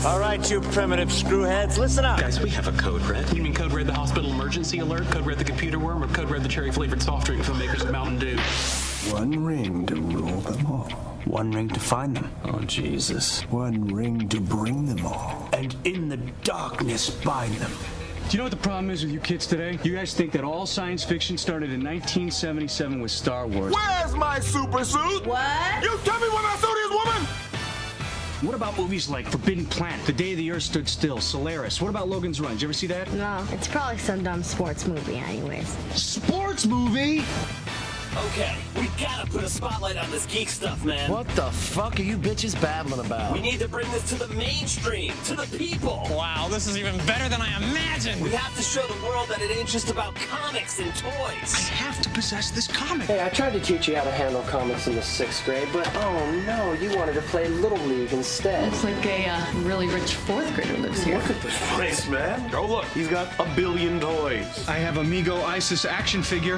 All right, you primitive screwheads, listen up. Guys, we have a code red. You mean code red the hospital emergency alert, code red the computer worm, or code red the cherry-flavored soft drink from makers of Mountain Dew? One ring to rule them all. One ring to find them. Oh, Jesus. One ring to bring them all. And in the darkness bind them. Do you know what the problem is with you kids today? You guys think that all science fiction started in 1977 with Star Wars. Where's my super suit? What? You tell me where my suit is, woman! What about movies like Forbidden Planet, The Day the Earth Stood Still, Solaris? What about Logan's Run? Did you ever see that? No, it's probably some dumb sports movie anyways. Sports movie? Okay, we gotta put a spotlight on this geek stuff, man. What the fuck are you bitches babbling about? We need to bring this to the mainstream, to the people. Wow, this is even better than I imagined. We have to show the world that it ain't just about comics and I toys. have to possess this comic. Hey, I tried to teach you how to handle comics in the 6th grade, but oh no, you wanted to play Little League instead. Looks like a really rich 4th grader lives here. Look at this place, man. Oh, look, he's got a billion toys. I have Amigo Isis action figure.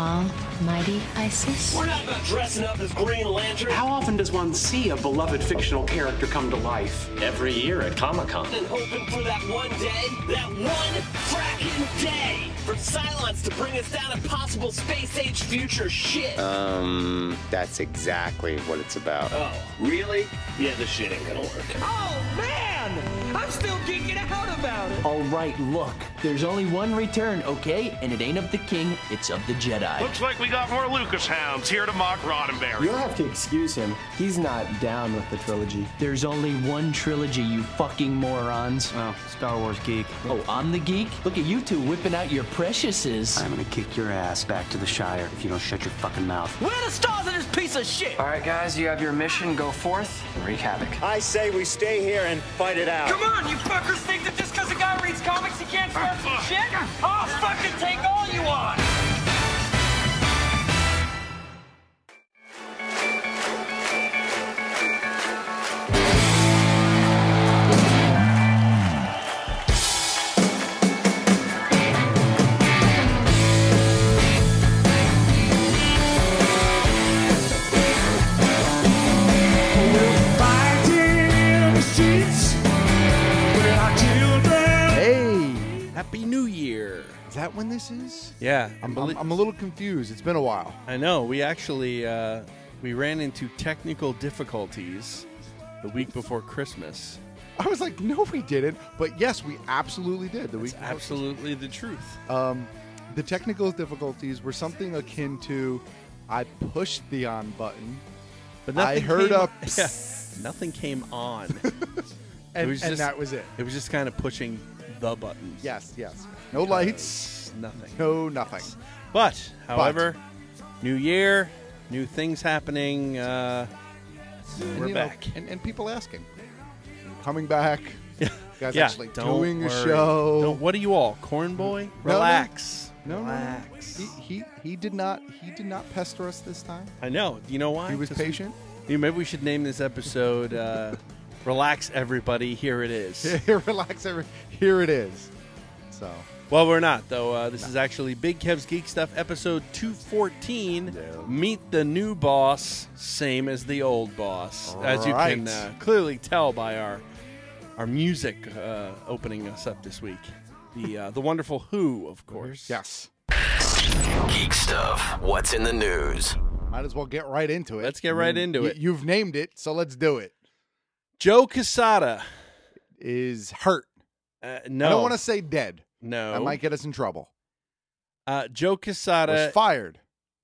Mighty Isis? We're not about dressing up as Green Lantern. How often does one see a beloved fictional character come to life? Every year at Comic-Con. And hoping for that one day, that one fracking day, for Cylons to bring us down impossible space-age future shit. That's exactly what it's about. Oh, really? Yeah, this shit ain't gonna work. Oh, man! I'm still geeking out about it. All right, look. There's only one return, okay? And it ain't of the king, it's of the Jedi. Looks like we got more Lucas hounds here to mock Roddenberry. You'll have to excuse him. He's not down with the trilogy. There's only one trilogy, you fucking morons. Oh, Star Wars geek. Oh, I'm the geek? Look at you two whipping out your preciouses. I'm gonna kick your ass back to the Shire if you don't shut your fucking mouth. Where are the stars in this piece of shit? All right, guys, you have your mission. Go forth and wreak havoc. I say we stay here and fight it out. Come on, you fuckers think that just because a guy reads comics he can't start some shit? I'll fucking take all you want! Happy New Year. Is that when this is? Yeah. I'm a little confused. It's been a while. I know. We actually we ran into technical difficulties the week before Christmas. I was like, no, we didn't. But yes, we absolutely did. That's absolutely the truth. The technical difficulties were something akin to I pushed the on button, but I heard a nothing came on. and that was it. It was just kind of pushing the buttons. Yes. No lights. Nothing. No nothing. But, however, new year, new things happening. We're back. And people asking. Coming back. Yeah. Guys actually doing a show. What are you all? Corn boy? Relax. No. Relax. He did not pester us this time. I know. You know why? He was patient. Maybe we should name this episode Relax Everybody, Here It Is. Relax Here it is. So. Well, we're not, though. This is actually Big Kev's Geek Stuff, episode 214. Yeah. Meet the new boss, same as the old boss. All as you right. can clearly tell by our music opening us up this week. The wonderful Who, of course. Yes. Geek Stuff. What's in the news? Might as well get right into it. Let's get right into it. You've named it, so let's do it. Joe Quesada is hurt. No. I don't want to say dead. No. That might get us in trouble. Joe Quesada was fired.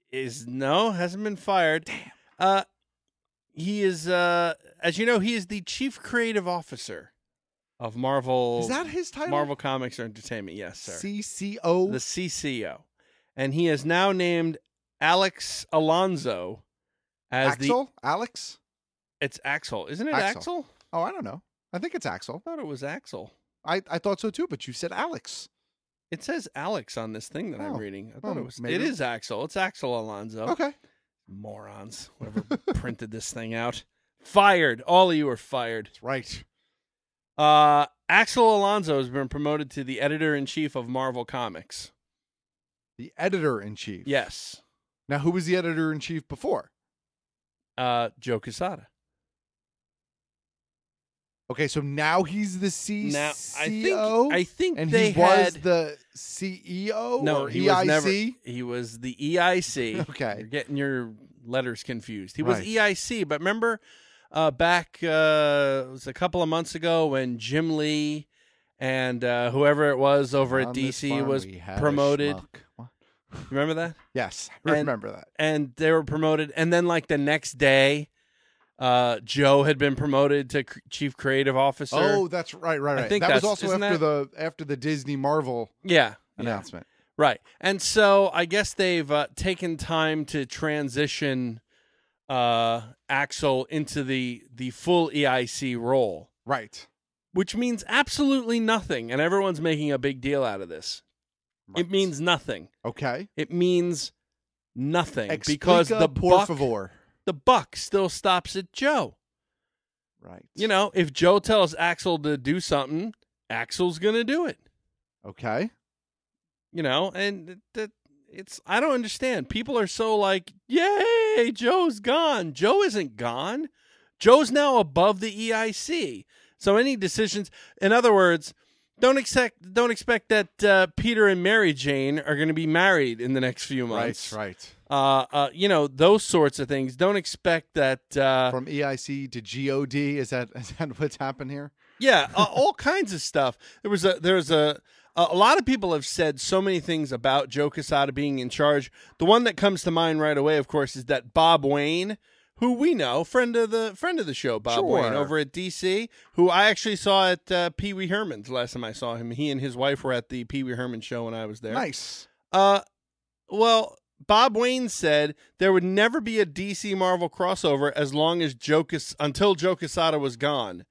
Hasn't been fired. Damn. He is, as you know, he is the chief creative officer of Marvel. Is that his title? Marvel Comics or Entertainment, yes, sir. CCO? The CCO. And he has now named Alex Alonso as Axel? Alex? It's Axel. Isn't it Axel? Oh, I don't know. I think it's Axel. I thought it was Axel. I thought so too, but you said Alex. It says Alex on this thing that I'm reading. I thought it was. Maybe. It is Axel. It's Axel Alonso. Okay. Morons. Whoever printed this thing out. Fired. All of you are fired. That's right. Axel Alonso has been promoted to the editor-in-chief of Marvel Comics. The editor-in-chief? Yes. Now, who was the editor-in-chief before? Joe Quesada. Okay, so now he's the CCO. Now I think and they he was had the CEO. no, or he EIC? was never. He was the EIC. Okay, you're getting your letters confused. He Right. was EIC, but remember back it was a couple of months ago when Jim Lee and whoever it was over at On this DC farm was we had a promoted. schmuck. What? Remember that? Yes, I remember that. And they were promoted, and then like the next day, Joe had been promoted to chief creative officer. Oh, that's right. I think that was that's- also isn't after the Disney Marvel announcement. Right. And so I guess they've taken time to transition Axel into the full EIC role. Right. Which means absolutely nothing, and everyone's making a big deal out of this. It means nothing. Okay. It means nothing Explica, because the por favor. The buck still stops at Joe. Right. You know, if Joe tells Axel to do something, Axel's going to do it. Okay. You know, and it's I don't understand. People are so like, "Yay, Joe's gone." Joe isn't gone. Joe's now above the EIC. So any decisions, in other words, don't expect that Peter and Mary Jane are going to be married in the next few months. Right. You know, those sorts of things. Don't expect that From EIC to GOD. Is that what's happened here? Yeah, all kinds of stuff. There's a lot of people have said so many things about Joe Quesada being in charge. The one that comes to mind right away, of course, is that Bob Wayne, who we know, friend of the show, Bob Sure. Wayne over at DC, who I actually saw at Pee Wee Herman's last time I saw him. He and his wife were at the Pee Wee Herman show when I was there. Nice. Well, Bob Wayne said there would never be a DC Marvel crossover as long as until Joe Quesada was gone.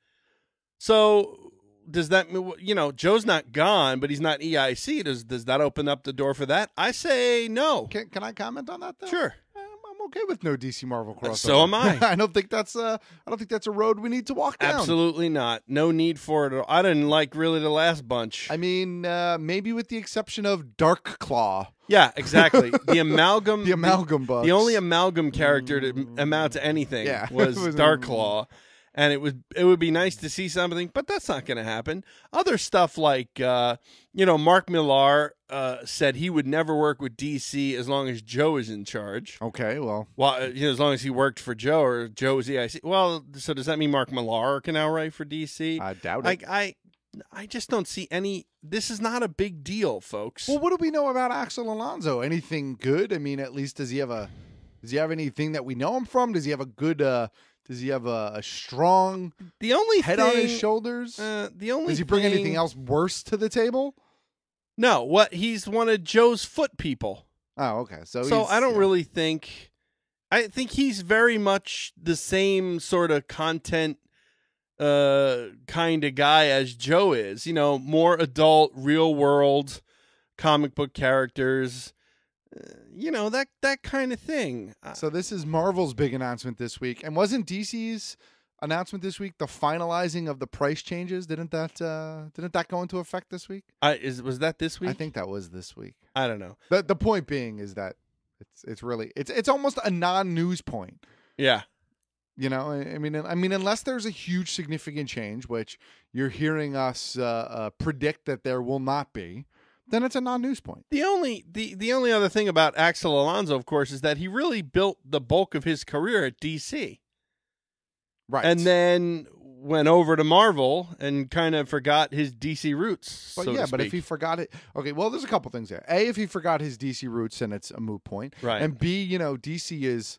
So does that mean, you know, Joe's not gone, but he's not EIC? Does that open up the door for that? I say no. Can I comment on that though? Sure. I'm okay with no DC Marvel crossover. So am I. I don't think that's a road we need to walk down. Absolutely not. No need for it at all. I didn't like really the last bunch. I mean, maybe with the exception of Dark Claw. Yeah, exactly. The amalgam. The amalgam bucks. The only amalgam character to amount to anything was Darklaw. And it would be nice to see something, but that's not going to happen. Other stuff like, Mark Millar said he would never work with DC as long as Joe is in charge. Okay, well, as long as he worked for Joe or Joe was EIC. Well, so does that mean Mark Millar can now write for DC? I doubt it. I just don't see any. This is not a big deal, folks. Well, what do we know about Axel Alonso? Anything good? I mean, at least does he have anything that we know him from? Does he have a good? Does he have a strong head on his shoulders? Does he bring anything else worse to the table? No, he's one of Joe's foot people. Oh, okay. So I don't really think. I think he's very much the same sort of content kind of guy as Joe is. You know, more adult, real world comic book characters. That kind of thing. So this is Marvel's big announcement this week. And wasn't DC's announcement this week the finalizing of the price changes? Didn't that go into effect this week? Was that this week? I think that was this week. I don't know. The point being is that it's almost a non-news point. Yeah. You know, I mean, unless there's a huge significant change, which you're hearing us predict that there will not be, then it's a non-news point. The only other thing about Axel Alonso, of course, is that he really built the bulk of his career at DC. Right. And then went over to Marvel and kind of forgot his DC roots. But but if he forgot it, okay, well, there's a couple things there. A, if he forgot his DC roots, then it's a moot point. Right. And B, DC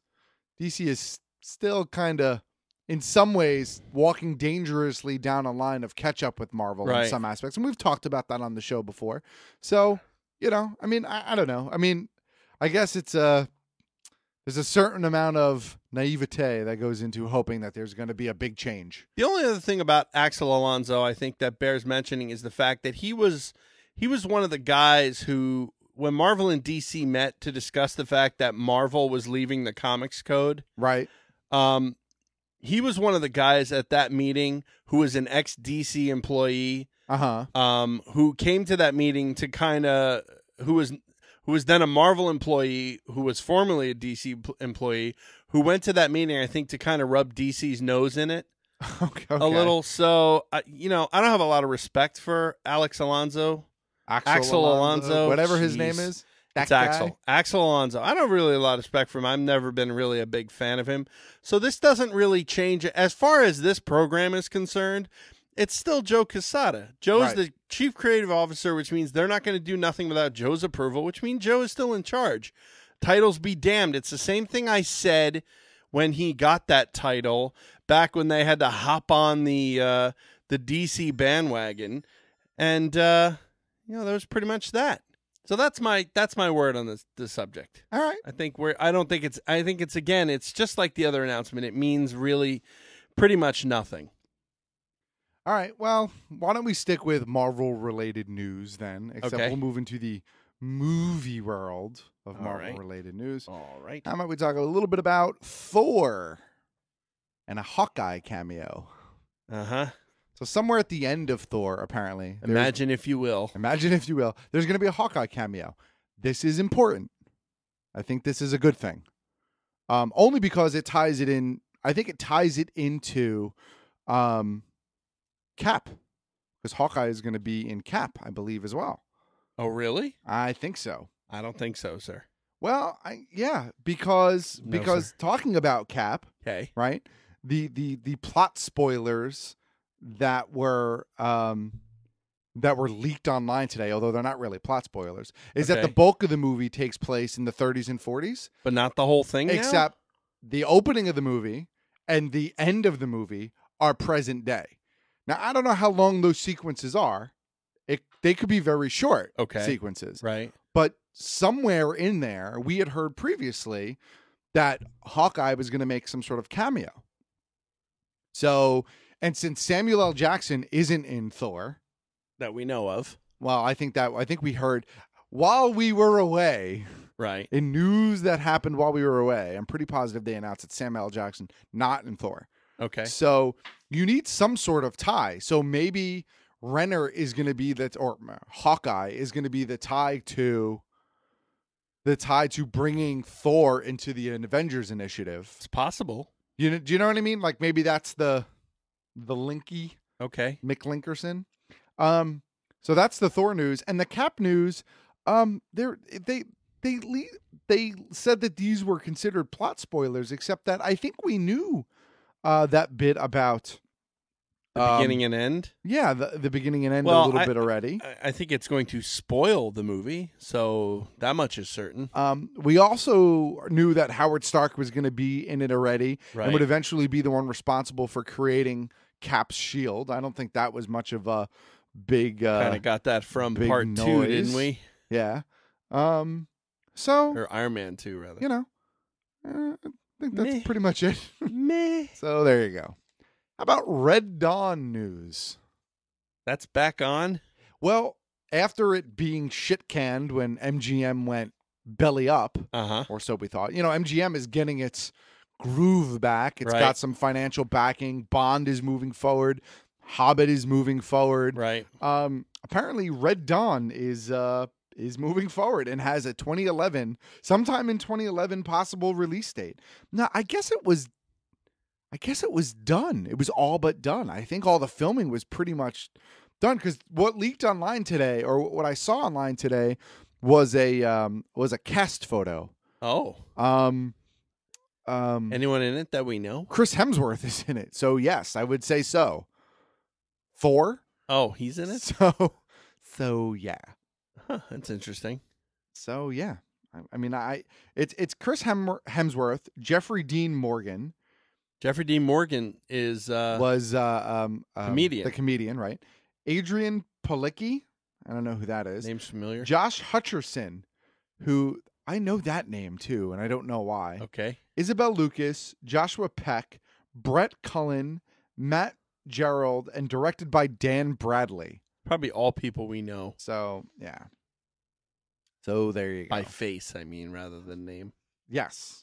is still kind of, in some ways, walking dangerously down a line of catch up with Marvel in some aspects. And we've talked about that on the show before. So, I mean, I don't know. I mean, I guess there's a certain amount of naivete that goes into hoping that there's going to be a big change. The only other thing about Axel Alonso I think that bears mentioning is the fact that he was one of the guys who, when Marvel and DC met to discuss the fact that Marvel was leaving the Comics Code, right? He was one of the guys at that meeting who was an ex-DC employee, who came to that meeting to kind of who was then a Marvel employee who was formerly a DC employee who went to that meeting, I think, to kind of rub DC's nose in it. Okay. A little. So, I don't have a lot of respect for Alex Alonso. Axel Alonso. Whatever his Jeez. name is. It's Axel. Axel Alonso. I don't really have a lot of respect for him. I've never been really a big fan of him. So this doesn't really change. As far as this program is concerned, it's still Joe Quesada. Joe's the chief creative officer, which means they're not going to do nothing without Joe's approval, which means Joe is still in charge. Titles be damned. It's the same thing I said when he got that title back when they had to hop on the DC bandwagon. And, that was pretty much that. So that's my word on this subject. All right. I think it's just like the other announcement. It means really pretty much nothing. All right. Well, why don't we stick with Marvel-related news then? Except we'll move into the movie world of Marvel-related news. All right. How about we talk a little bit about Thor and a Hawkeye cameo? Uh-huh. So somewhere at the end of Thor, apparently. Imagine if you will. There's going to be a Hawkeye cameo. This is important. I think this is a good thing. Only because it ties it in. I think it ties it into Cap. Because Hawkeye is going to be in Cap, I believe, as well. Oh, really? I think so. I don't think so, sir. Well, because sir. Talking about Cap, okay, right? The plot spoilers that were leaked online today, although they're not really plot spoilers, is that the bulk of the movie takes place in the 30s and 40s, but not the whole thing. Except the opening of the movie and the end of the movie are present day. Now, I don't know how long those sequences are. They could be very short sequences, right? But somewhere in there, we had heard previously that Hawkeye was going to make some sort of cameo. So, and since Samuel L. Jackson isn't in Thor, that we know of, well, I think we heard while we were away, right? In news that happened while we were away, I'm pretty positive they announced that Samuel L. Jackson not in Thor. Okay. So you need some sort of tie. So maybe Renner is going to be or Hawkeye is going to be the tie to bringing Thor into the Avengers Initiative. It's possible. Do you know what I mean? Like maybe that's the linky. Okay. Mick Linkerson. So that's the Thor news and the Cap news. They said that these were considered plot spoilers, except that I think we knew that bit about the beginning and end. Yeah, the beginning and end a little bit already. I think it's going to spoil the movie, so that much is certain. We also knew that Howard Stark was going to be in it already and would eventually be the one responsible for creating Cap's shield. I don't think that was much of a big kind of got that from part noise. 2, didn't we? Yeah. Or Iron Man 2, rather. I think that's pretty much it. Meh. So there you go. How about Red Dawn news? That's back on? Well, after it being shit-canned when MGM went belly up, or so we thought. MGM is getting its groove back. It's got some financial backing. Bond is moving forward. Hobbit is moving forward. Right. Apparently, Red Dawn is moving forward and has a sometime in 2011 possible release date. Now, I guess it was done. It was all but done. I think all the filming was pretty much done because what leaked online today, or what I saw online today, was a cast photo. Oh. Anyone in it that we know? Chris Hemsworth is in it. So yes, I would say so. Thor? Oh, he's in it? So yeah. Huh, that's interesting. So yeah. I mean, it's Chris Hemsworth, Jeffrey Dean Morgan. Jeffrey Dean Morgan was comedian. The comedian, right? Adrian Palicki. I don't know who that is. Name's familiar. Josh Hutcherson, who I know that name too, and I don't know why. Okay. Isabel Lucas, Joshua Peck, Brett Cullen, Matt Gerald, and directed by Dan Bradley. Probably all people we know. So yeah. So there you go. By face, I mean, rather than name. Yes.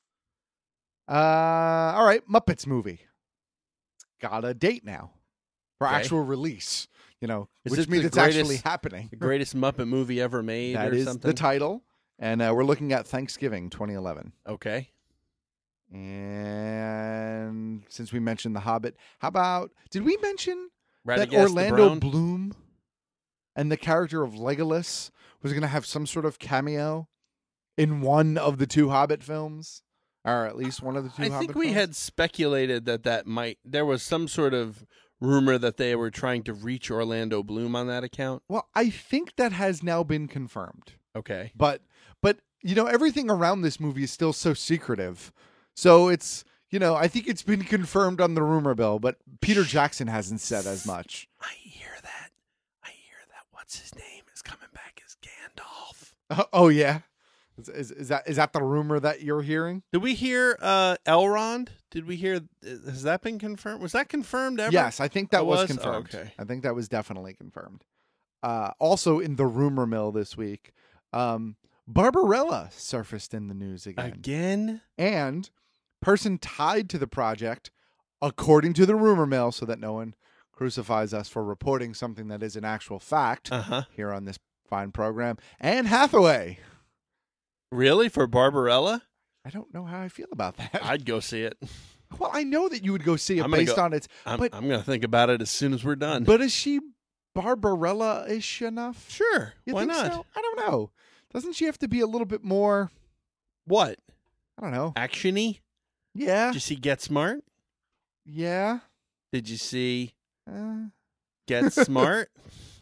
All right, Muppets movie. It's got a date now for actual release. Which means it's actually happening. The greatest Muppet movie ever made. That or is something? the title, and we're looking at Thanksgiving 2011. Okay. And since we mentioned The Hobbit, how about, did we mention that Radagast the Orlando Brown? Bloom and the character of Legolas was going to have some sort of cameo in one of the 2 Hobbit films? Or at least one of the 2 Hobbit I films? think we had speculated that there was some sort of rumor that they were trying to reach Orlando Bloom on that account. Well, I think that has now been confirmed. Okay. But everything around this movie is still so secretive. So it's, I think it's been confirmed on the rumor mill, but Peter Jackson hasn't said as much. I hear that. What's his name is coming back as Gandalf. Oh yeah. Is that the rumor that you're hearing? Did we hear Elrond? Did we hear? Has that been confirmed? Was that confirmed ever? Yes, I think that was Oh, confirmed. okay. I think that was definitely confirmed. Also in the rumor mill this week, Barbarella surfaced in the news again. And person tied to the project, according to the rumor mill, so that no one crucifies us for reporting something that is an actual fact here on this fine program, Anne Hathaway. Really? For Barbarella? I don't know how I feel about that. I'd go see it. Well, I know that you would go see it on its... I'm going to think about it as soon as we're done. But is she Barbarella-ish enough? Sure. You Why think not? so? I don't know. Doesn't she have to be a little bit more... What? I don't know. Action-y? Yeah. Did you see Get Smart? Yeah. Did you see Get Smart?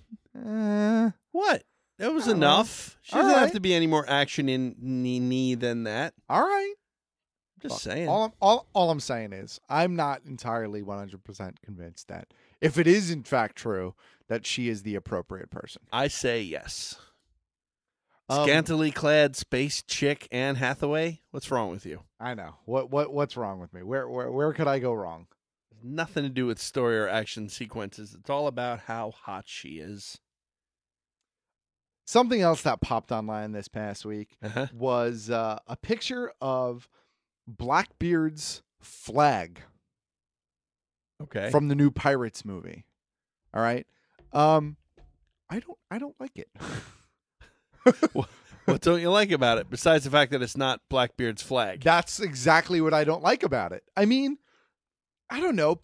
What? That was enough. She doesn't have to be any more action in knee than that. All right. Just saying. All I'm saying is I'm not entirely 100% convinced that if it is in fact true that she is the appropriate person. I say yes. Scantily clad space chick Anne Hathaway. What's wrong with you? I know. What's wrong with me? Where could I go wrong? Nothing to do with story or action sequences. It's all about how hot she is. Something else that popped online this past week was a picture of Blackbeard's flag. Okay. From the new Pirates movie. All right. I don't like it. What don't you like about it? Besides the fact that it's not Blackbeard's flag. That's exactly what I don't like about it. I mean, I don't know.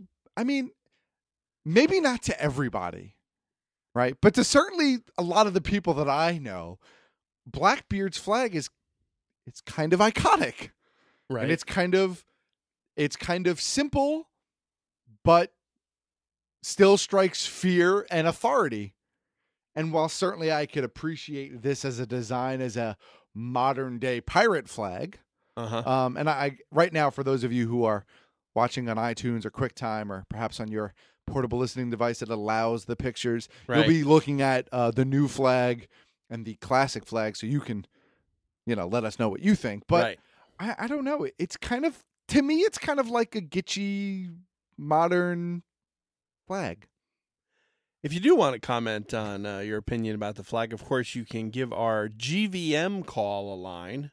Maybe not to everybody. Right. But to certainly a lot of the people that I know, Blackbeard's flag it's kind of iconic. Right. And it's kind of simple, but still strikes fear and authority. And while certainly I could appreciate this as a design as a modern day pirate flag, and I right now, for those of you who are watching on iTunes or QuickTime or perhaps on your portable listening device that allows the pictures, you'll be looking at the new flag and the classic flag, so you can, let us know what you think. But I don't know. It's kind of, to me, it's kind of like a kitschy modern flag. If you do want to comment on your opinion about the flag, of course, you can give our GVM call a line.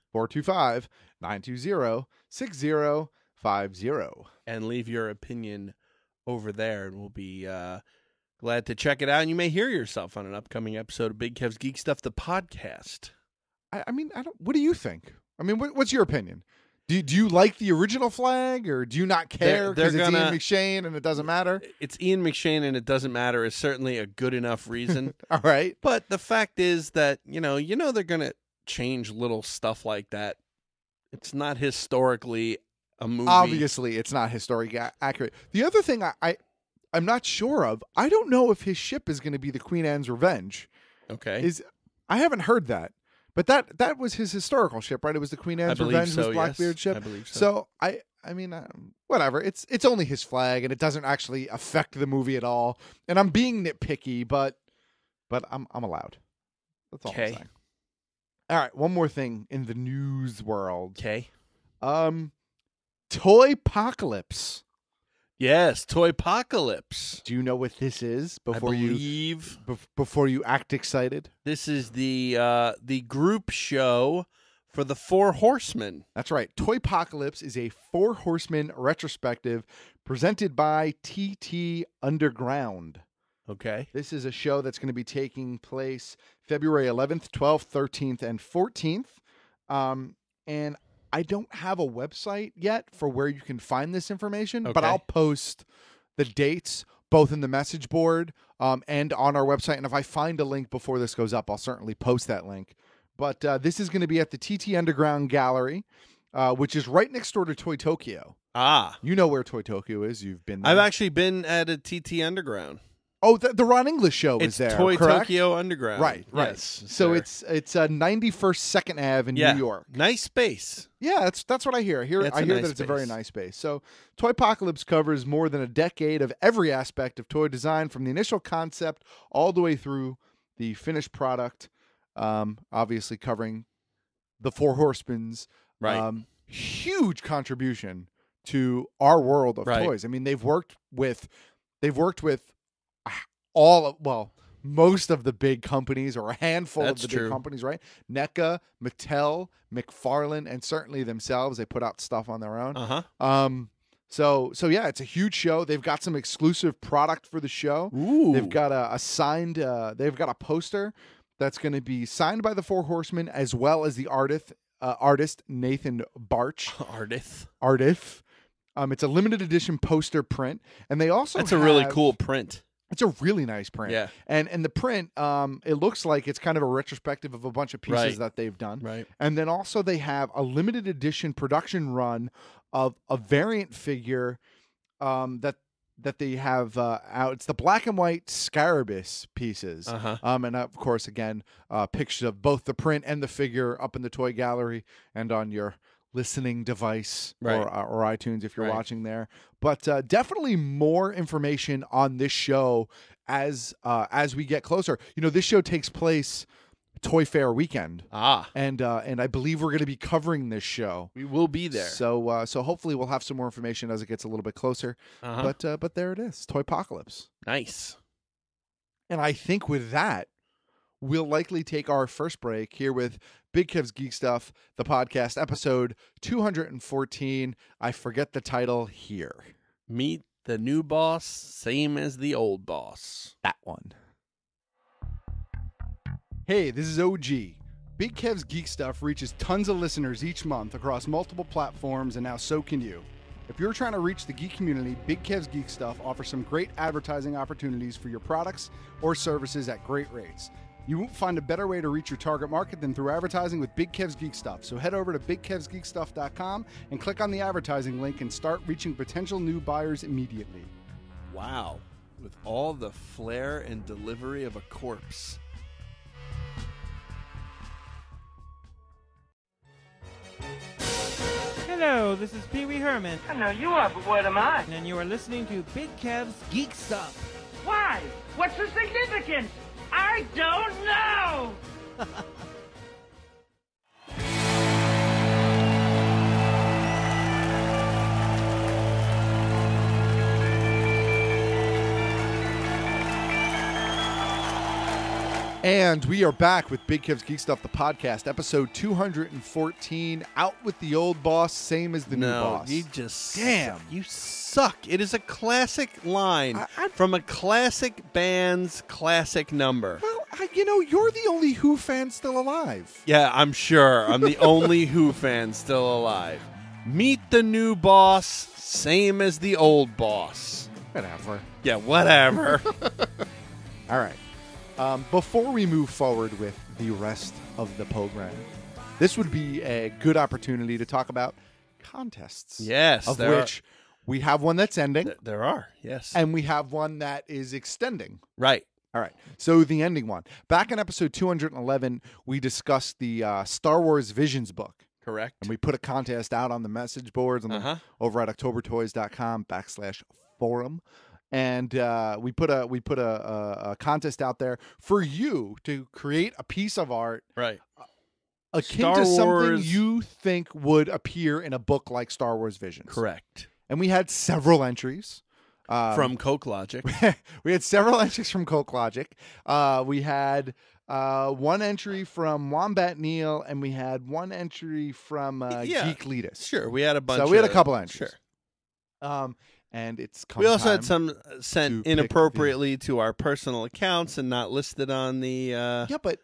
425-920-6050. And leave your opinion over there, and we'll be glad to check it out. And you may hear yourself on an upcoming episode of Big Kev's Geek Stuff, the podcast. What do you think? I mean, what's your opinion? Do you like the original flag, or do you not care because it's Ian McShane and it doesn't matter? It's Ian McShane and it doesn't matter is certainly a good enough reason. All right. But the fact is that, they're going to change little stuff like that. It's not historically a movie. Obviously, it's not historically accurate. The other thing I'm not sure of, I don't know if his ship is going to be the Queen Anne's Revenge. Okay. I haven't heard that. But that was his historical ship, right? It was the Queen Anne's Revenge, was Blackbeard's ship. I believe so. So I mean, whatever. It's only his flag, and it doesn't actually affect the movie at all. And I'm being nitpicky, but I'm allowed. That's all I'm saying. All right, one more thing in the news world. Okay. Toypocalypse. Yes, Toypocalypse. Do you know what this is before you act excited? This is the group show for the Four Horsemen. That's right. Toypocalypse is a Four Horsemen retrospective presented by TT Underground. Okay. This is a show that's going to be taking place February 11th, 12th, 13th, and 14th. And I don't have a website yet for where you can find this information, but Okay. I'll post the dates both in the message board and on our website. And if I find a link before this goes up, I'll certainly post that link. But this is going to be at the TT Underground Gallery, which is right next door to Toy Tokyo. Ah. You know where Toy Tokyo is. You've been there. I've actually been at a TT Underground. Oh, the Ron English show It's is there, Toy correct? Tokyo Underground. Right. Yes, so sir. it's 91st 2nd Ave in New York. Nice space. Yeah, that's what I hear. I hear It's a that nice it's a very space. nice space. So Toypocalypse covers more than a decade of every aspect of toy design, from the initial concept all the way through the finished product. Obviously covering the Four Horsemen's huge contribution to our world of toys. I mean, they've worked with most of the big companies, or a handful That's of the true. big companies, right? NECA, Mattel, McFarlane, and certainly themselves. They put out stuff on their own. So yeah, it's a huge show. They've got some exclusive product for the show. Ooh. They've got a signed. They've got a poster that's going to be signed by the Four Horsemen, as well as the artist Nathan Barch. Artist. It's a limited edition poster print, and they also That's a really have- cool print. It's a really nice print. Yeah. And the print, it looks like it's kind of a retrospective of a bunch of pieces Right. that they've done. Right. And then also they have a limited edition production run of a variant figure that they have out. It's the black and white Scarabus pieces. And of course, again, pictures of both the print and the figure up in the toy gallery and on your listening device or iTunes if you're watching there. But definitely more information on this show as we get closer. You know, this show takes place Toy Fair weekend. And I believe we're going to be covering this show. We will be there. So hopefully we'll have some more information as it gets a little bit closer. But there it is, Toypocalypse. Nice. And I think with that, we'll likely take our first break here with Big Kev's Geek Stuff, the podcast, episode 214. I forget the title here. Meet the new boss, same as the old boss. That one. Hey, this is OG. Big Kev's Geek Stuff reaches tons of listeners each month across multiple platforms, and now so can you. If you're trying to reach the geek community, Big Kev's Geek Stuff offers some great advertising opportunities for your products or services at great rates. You won't find a better way to reach your target market than through advertising with Big Kev's Geek Stuff. So head over to BigKevsGeekStuff.com and click on the advertising link and start reaching potential new buyers immediately. Wow. With all the flair and delivery of a corpse. Hello, this is Pee Wee Herman. I know you are, but what am I? And you are listening to Big Kev's Geek Stuff. Why? What's the significance? I don't know! And we are back with Big Kev's Geek Stuff, the podcast, episode 214. Out with the old boss, same as the new boss. You just damn. You suck. It is a classic line from a classic band's classic number. Well, you're the only Who fan still alive. Yeah, I'm sure. I'm the only Who fan still alive. Meet the new boss, same as the old boss. Whatever. Yeah, whatever. All right. Before we move forward with the rest of the program, this would be a good opportunity to talk about contests. Yes. Of there which we have one that's ending. There are, yes. And we have one that is extending. Right. All right. So the ending one. Back in episode 211, we discussed the Star Wars Visions book. Correct. And we put a contest out on the message boards over at octobertoys.com/forum. And we put a contest out there for you to create a piece of art, right, akin Star to something Wars. you think would appear in a book like Star Wars Visions. Correct. And we had several entries from Coke Logic. We had several entries from Coke Logic. We had one entry from Wombat Neil, and we had one entry from Geek Leadus. Sure, we had a bunch. So we had a couple entries. Sure. And it's we also had some sent inappropriately to our personal accounts and not listed on the. Yeah, but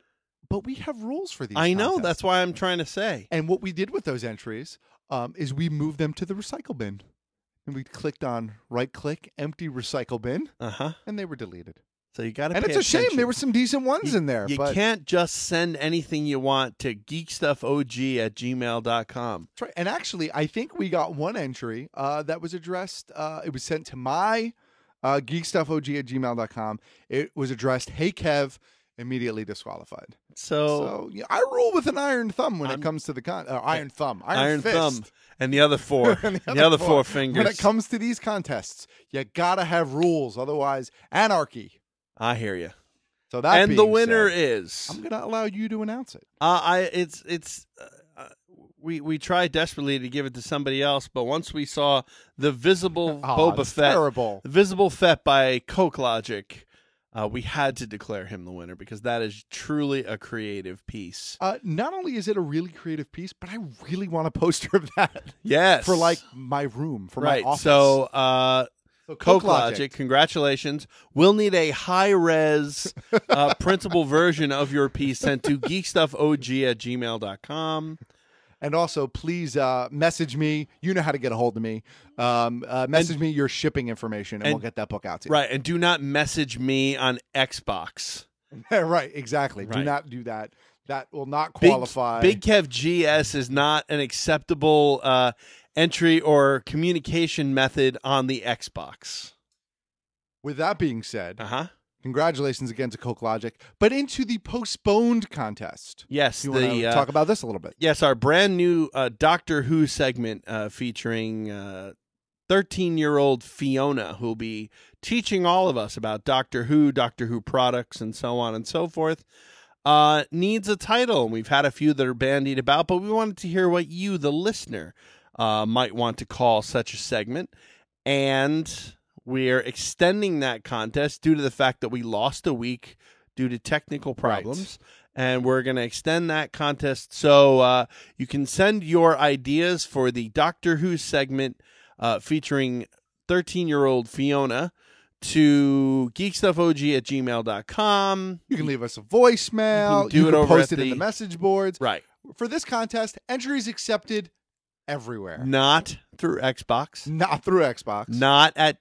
but we have rules for these. I know. contests. That's why I'm trying to say. And what we did with those entries is we moved them to the recycle bin. And we clicked on right-click, empty recycle bin, and they were deleted. So you got to. And it's a shame. There were some decent ones in there. You but can't just send anything you want to geekstuffog@gmail.com. That's right. And actually, I think we got one entry that was addressed. It was sent to my geekstuffog@gmail.com. It was addressed, "Hey Kev," immediately disqualified. So yeah, I rule with an iron thumb when it comes to the iron fist. Thumb, and the other four, the other four fingers. When it comes to these contests, you gotta have rules, otherwise anarchy. I hear you. So that and the being winner said, is. I'm gonna allow you to announce it. We tried desperately to give it to somebody else, but once we saw the Visible Boba Fett, terrible. Visible Fett by Coke Logic, we had to declare him the winner because that is truly a creative piece. Not only is it a really creative piece, but I really want a poster of that. Yes, for like my room, for right. my office. So Coke Logic, congratulations. We'll need a high-res printable version of your piece sent to geekstuffog@gmail.com. And also, please message me. You know how to get a hold of me. Message me your shipping information, and we'll get that book out to you. Right, and do not message me on Xbox. Right, exactly. Right. Do not do that. That will not qualify. Big Kev GS is not an acceptable entry or communication method on the Xbox. With that being said, congratulations again to Coke Logic, but into the postponed contest. Yes, you want to talk about this a little bit? Yes, our brand new Doctor Who segment featuring 13-year-old Fiona, who will be teaching all of us about Doctor Who products, and so on and so forth. Needs a title, and we've had a few that are bandied about, but we wanted to hear what you, the listener, might want to call such a segment, and we're extending that contest due to the fact that we lost a week due to technical problems. Right. And we're going to extend that contest so you can send your ideas for the Doctor Who segment featuring 13-year-old Fiona to geekstuffog@gmail.com. You can leave us a voicemail. You can post it in the message boards. Right. For this contest, entries accepted everywhere. Not through Xbox. Not through Xbox. Not at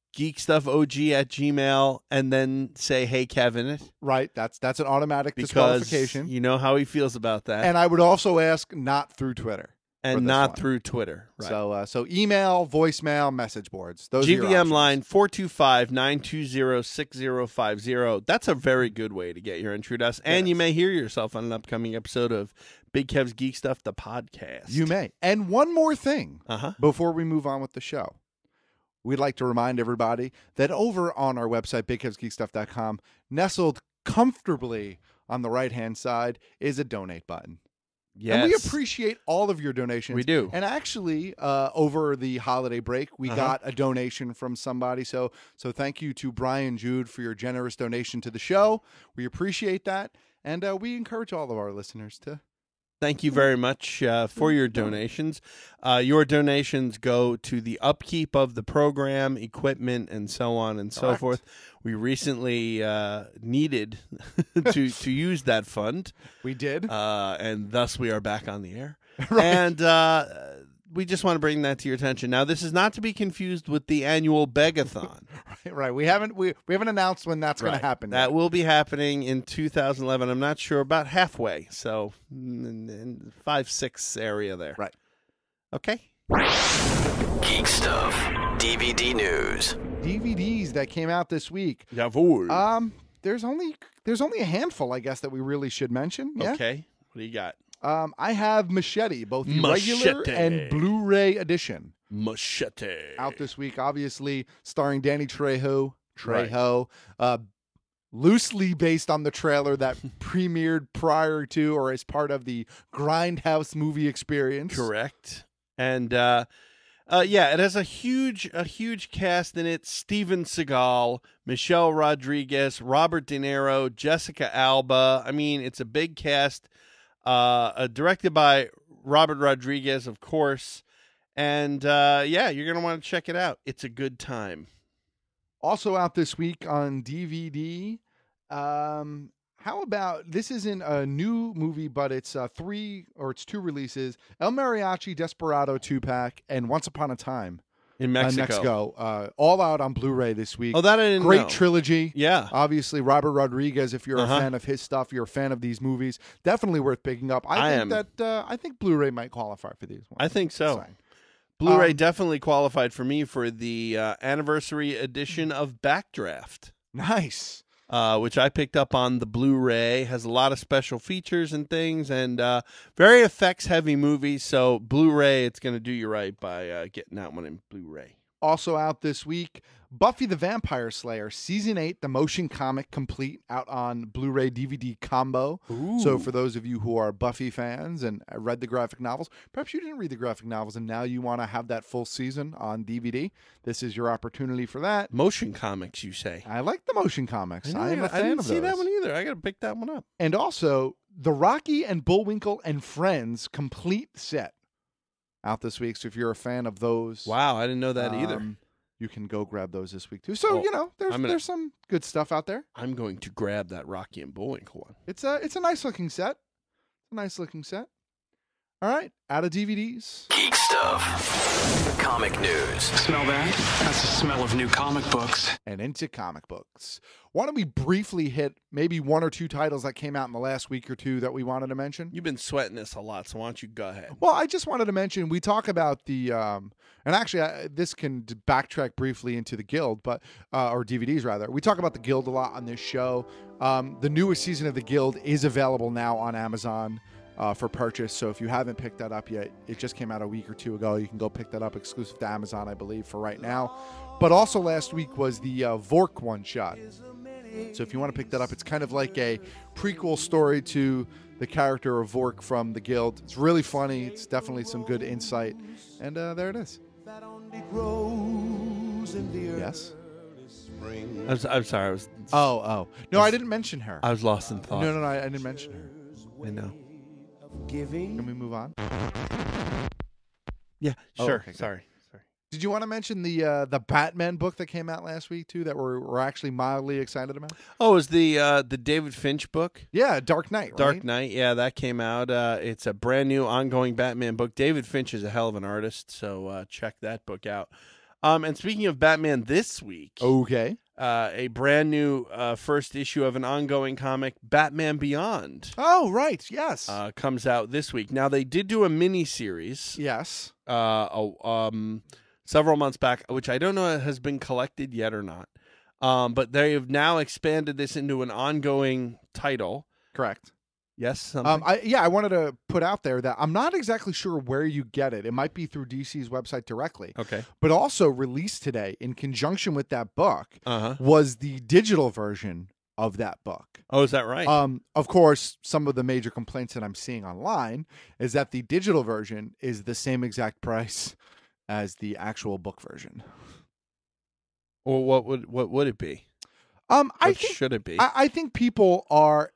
geekstuffog@gmail and then say, "Hey, Kevin," it. Right. That's an automatic disqualification. You know how he feels about that. And I would also ask not through Twitter. And not through Twitter. Right. So email, voicemail, message boards. Those GVM are your line 425-920-6050. That's a very good way to get your entry to us. And you may hear yourself on an upcoming episode of Big Kev's Geek Stuff, the podcast. You may. And one more thing before we move on with the show. We'd like to remind everybody that over on our website, BigKevsGeekStuff.com, nestled comfortably on the right-hand side is a donate button. Yes. And we appreciate all of your donations. We do. And actually, over the holiday break, we got a donation from somebody. So thank you to Brian Jude for your generous donation to the show. We appreciate that. And we encourage all of our listeners to. Thank you very much for your donations. Your donations go to the upkeep of the program, equipment, and so on and so forth. We recently needed to use that fund. We did. And thus we are back on the air. Right. And we just want to bring that to your attention. Now, this is not to be confused with the annual Begathon. Right. We haven't announced when that's going to happen. That will be happening in 2011. I'm not sure, about halfway. So in 5-6 area there. Right. Okay. Geek Stuff DVD news. DVDs that came out this week. Jawohl. There's only a handful, I guess, that we really should mention. Yeah? Okay. What do you got? I have Machete, both the regular and Blu-ray edition. Machete. Out this week, obviously, starring Danny Trejo. Loosely based on the trailer that premiered prior to or as part of the Grindhouse movie experience. Correct. And it has a huge cast in it. Steven Seagal, Michelle Rodriguez, Robert De Niro, Jessica Alba. I mean, it's a big cast. Directed by Robert Rodriguez, of course. And you're going to want to check it out. It's a good time. Also out this week on DVD, How about this? Isn't a new movie, but it's two releases: El Mariachi, Desperado 2-pack, and Once Upon a Time in Mexico. All out on Blu-ray this week. Oh, that I didn't Great know. trilogy. Yeah. Obviously, Robert Rodriguez, if you're a fan of his stuff, you're a fan of these movies, definitely worth picking up. I think Blu-ray might qualify for these ones. I think so. Blu-ray definitely qualified for me for the anniversary edition of Backdraft. Nice. Which I picked up on the Blu-ray. Has a lot of special features and things, and very effects-heavy movie. So Blu-ray, it's going to do you right by getting that one in Blu-ray. Also out this week, Buffy the Vampire Slayer Season 8, the motion comic complete, out on Blu-ray DVD combo. Ooh. So for those of you who are Buffy fans and read the graphic novels, perhaps you didn't read the graphic novels and now you want to have that full season on DVD, this is your opportunity for that. Motion comics, you say? I like the motion comics. I am a fan I didn't of see those. that one either. I got to pick that one up. And also, the Rocky and Bullwinkle and Friends complete set out this week. So if you're a fan of those. Wow, I didn't know that either. You can go grab those this week too. So there's some good stuff out there. I'm going to grab that Rocky and Bullwinkle one. It's a nice looking set. All right, out of DVDs. Geek stuff. Comic news. Smell that? That's the smell of new comic books. And into comic books. Why don't we briefly hit maybe one or two titles that came out in the last week or two that we wanted to mention? You've been sweating this a lot, so why don't you go ahead? Well, I just wanted to mention, we talk about the, and actually this can backtrack briefly into the Guild, but or DVDs rather. We talk about the Guild a lot on this show. The newest season of the Guild is available now on Amazon for purchase. So if you haven't picked that up yet, it just came out a week or two ago. You can go pick that up exclusive to Amazon, I believe, for right now. But also last week was the Vork one-shot. So if you want to pick that up, it's kind of like a prequel story to the character of Vork from the Guild. It's really funny. It's definitely some good insight. And there it is. Yes? I'm sorry. I was. Oh. No, I didn't mention her. I was lost in thought. No, I didn't mention her. I know. Can we move on? Yeah, sure. Okay, Sorry. Did you want to mention the Batman book that came out last week too that we're actually mildly excited about? Oh, it was the David Finch book? Yeah, Dark Knight. Right? Dark Knight. Yeah, that came out. It's a brand new ongoing Batman book. David Finch is a hell of an artist, so check that book out. And speaking of Batman this week, okay, a brand new first issue of an ongoing comic, Batman Beyond. Oh, right, yes, comes out this week. Now they did do a mini series, yes, several months back, which I don't know if has been collected yet or not. But they have now expanded this into an ongoing title. Correct. Yes. I wanted to put out there that I'm not exactly sure where you get it. It might be through DC's website directly. Okay. But also released today in conjunction with that book was the digital version of that book. Oh, is that right? Of course, some of the major complaints that I'm seeing online is that the digital version is the same exact price as the actual book version. Or what would it be? Should it be? I think people are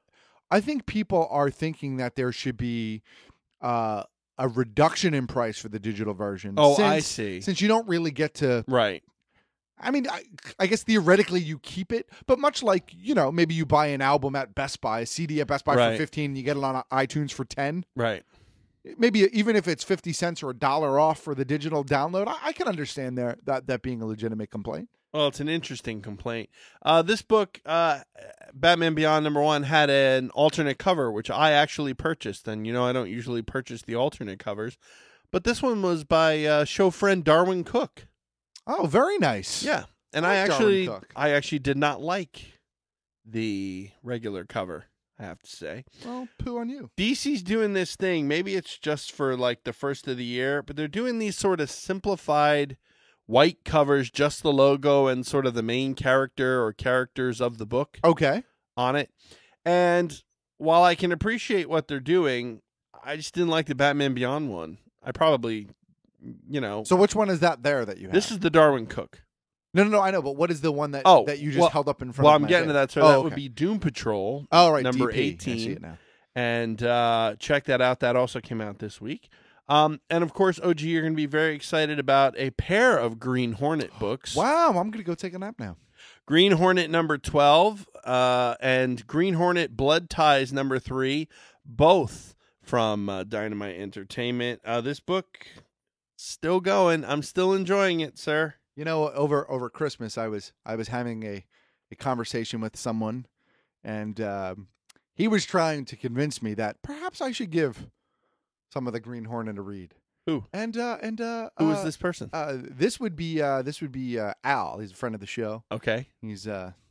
thinking that there should be a reduction in price for the digital version. Oh, I see. Since you don't really get to right. I mean, I guess theoretically you keep it, but much like, maybe you buy an album at Best Buy, a CD at Best Buy for $15, and you get it on iTunes for $10. Right. Maybe even if it's 50 cents or $1 off for the digital download, I can understand that being a legitimate complaint. Well, it's an interesting complaint. This book, Batman Beyond #1, had an alternate cover, which I actually purchased. And, I don't usually purchase the alternate covers. But this one was by show friend Darwin Cook. Oh, very nice. Yeah. And I actually did not like the regular cover, I have to say. Well, poo on you. DC's doing this thing. Maybe it's just for like the first of the year, but they're doing these sort of simplified white covers, just the logo and sort of the main character or characters of the book on it. And while I can appreciate what they're doing, I just didn't like the Batman Beyond one. I probably, So which one is that that you have? This is the Darwin Cook. No, I know, but what is the one that you just held up in front of Well, I'm my getting face? to that, sir. That would be Doom Patrol. Oh, right, number DP. 18. I see it now. And check that out. That also came out this week. And of course, OG, you're going to be very excited about a pair of Green Hornet books. Wow, I'm going to go take a nap now. Green Hornet number 12 and Green Hornet Blood Ties number 3, both from Dynamite Entertainment. This book still going. I'm still enjoying it, sir. You know, over Christmas, I was having a conversation with someone, and he was trying to convince me that perhaps I should give some of the Green Hornet a read. Who? And who is this person? This would be Al. He's a friend of the show. Okay. He's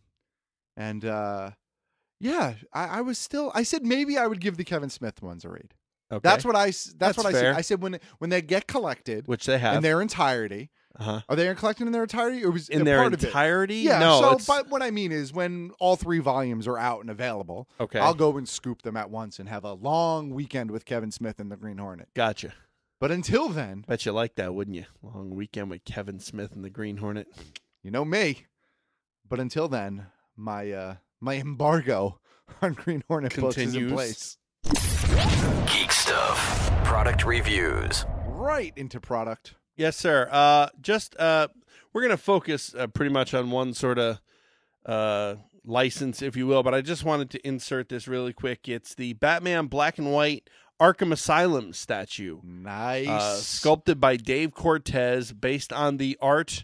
yeah. I said maybe I would give the Kevin Smith ones a read. Okay. That's what I said. fair. I said when they get collected, Which they have in their entirety. Uh-huh. Are they collected in their entirety, or was in it their part entirety? Of it? Yeah. No. So, but what I mean is, when all 3 volumes are out and available, Okay. I'll go and scoop them at once and have a long weekend with Kevin Smith and the Green Hornet. Gotcha. But until then, Bet you like that, wouldn't you? Long weekend with Kevin Smith and the Green Hornet. you know me. But until then, my embargo on Green Hornet books is in place. Geek Stuff. Product reviews. Right into product. Yes, sir. We're going to focus pretty much on one sort of license, if you will, but I just wanted to insert this really quick. It's the Batman Black and White Arkham Asylum statue. Nice. Sculpted by Dave Cortez, based on the art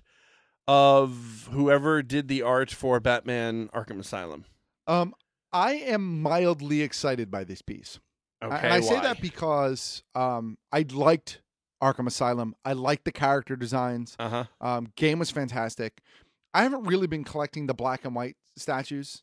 of whoever did the art for Batman Arkham Asylum. I am mildly excited by this piece. Okay, and I say why? that because I liked Arkham Asylum. I liked the character designs. Game was fantastic. I haven't really been collecting the black and white statues.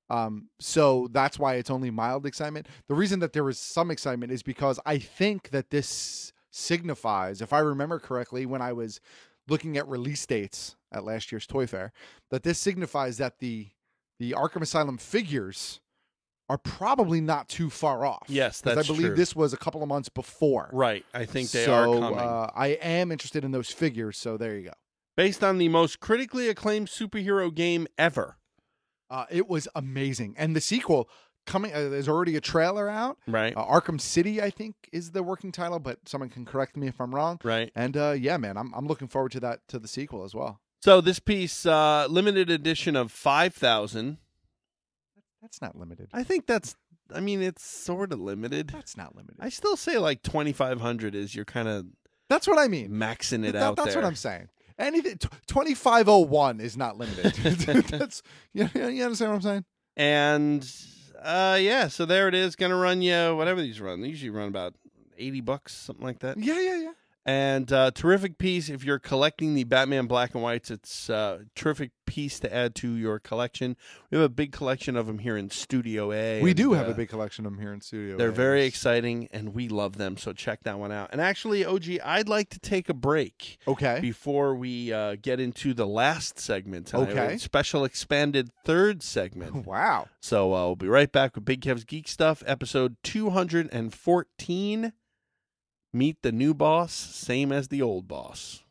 So that's why it's only mild excitement. The reason that there was some excitement is because I think that this signifies, if I remember correctly, when I was looking at release dates at last year's Toy Fair, that this signifies that the Arkham Asylum figures are probably not too far off. Yes, 'Cause that's I believe true. this was a couple of months before. Right. I think they are coming. I am interested in those figures, so there you go. Based on the most critically acclaimed superhero game ever. It was amazing. And the sequel coming, there's already a trailer out. Right. Arkham City, I think, is the working title, but someone can correct me if I'm wrong. Right. And yeah, man, I'm looking forward to the sequel as well. So this piece, limited edition of 5,000. That's not limited. I think it's sort of limited. That's not limited. I still say like 2,500 is you're kind of. That's what I mean. Maxing it out there. That's what I'm saying. Anything 2,501 is not limited. That's you understand what I'm saying? And yeah, so there it is. Gonna run you whatever these run. They usually run about $80, something like that. Yeah. And terrific piece if you're collecting the Batman Black and Whites. It's a terrific piece to add to your collection. We have a big collection of them here in Studio A. We do have a big collection of them here in Studio A. They're very exciting, and we love them, so check that one out. And actually, OG, I'd like to take a break. Okay. Before we get into the last segment tonight. Okay. A special expanded third segment. Wow. So we'll be right back with Big Kev's Geek Stuff, episode 214. Meet the new boss, same as the old boss.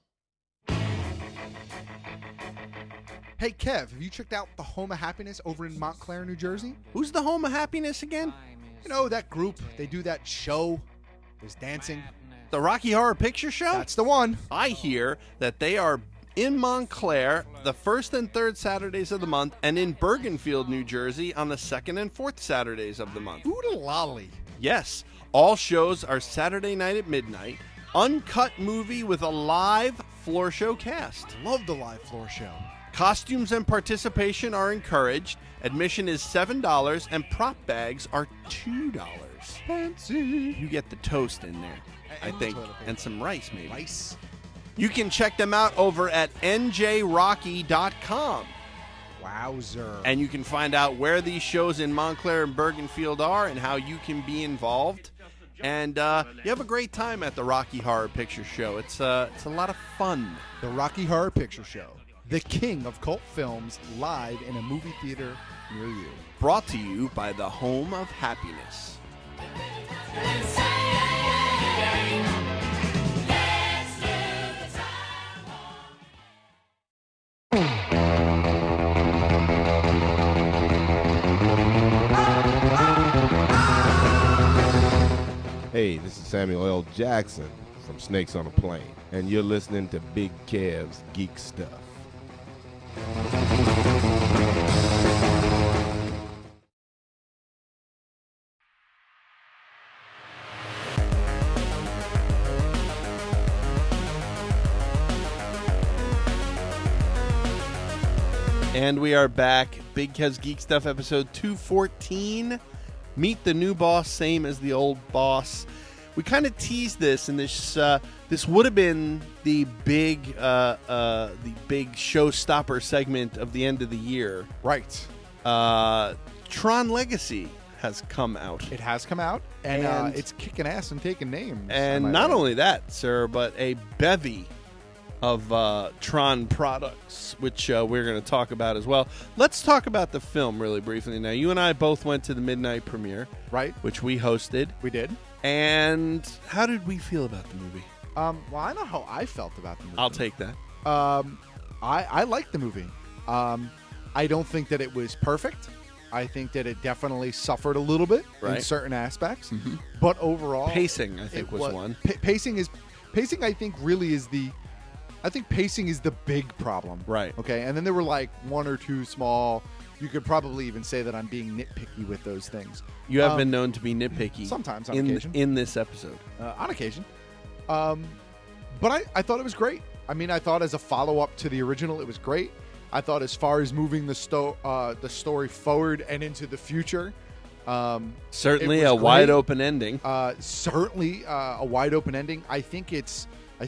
Hey, Kev, have you checked out the Home of Happiness over in Montclair, New Jersey? Who's the Home of Happiness again? You know, that group. They do that show. There's dancing. The Rocky Horror Picture Show? That's the one. I hear that they are in Montclair the first and third Saturdays of the month, and in Bergenfield, New Jersey on the second and fourth Saturdays of the month. Oodalolly. Yes. All shows are Saturday night at midnight. Uncut movie with a live floor show cast. Love the live floor show. Costumes and participation are encouraged. Admission is $7 and prop bags are $2. Fancy. You get the toast in there, I think, and some rice maybe. Rice. You can check them out over at njrocky.com. Wowzer. And you can find out where these shows in Montclair and Bergenfield are and how you can be involved. And you have a great time at the Rocky Horror Picture Show. It's a lot of fun. The Rocky Horror Picture Show, the king of cult films, live in a movie theater near you. Brought to you by the Home of Happiness. Hey, this is Samuel L. Jackson from Snakes on a Plane, and you're listening to Big Kev's Geek Stuff. And we are back. Big Kev's Geek Stuff, episode 214. Meet the new boss, same as the old boss. We kind of teased this, and this would have been the big showstopper segment of the end of the year. Right. Tron Legacy has come out. It has come out, and it's kicking ass and taking names. And not only that, sir, but a bevy of Tron products, which we're going to talk about as well. Let's talk about the film really briefly. Now, you and I both went to the midnight premiere, right? Which we hosted. We did. And how did we feel about the movie? Well, I know how I felt about the movie. I'll take that. I liked the movie. I don't think that it was perfect. I think that it definitely suffered a little bit in certain aspects. Mm-hmm. But overall, pacing, I think, was one. Pacing, I think, really is the. I think pacing is the big problem. Right. Okay. And then there were like one or two small. You could probably even say that I'm being nitpicky with those things. You have been known to be nitpicky sometimes on occasion in this episode. On occasion. But I thought it was great. I mean, I thought as a follow-up to the original, it was great. I thought as far as moving the story forward and into the future, certainly a wide open ending. Certainly a wide open ending. I think it's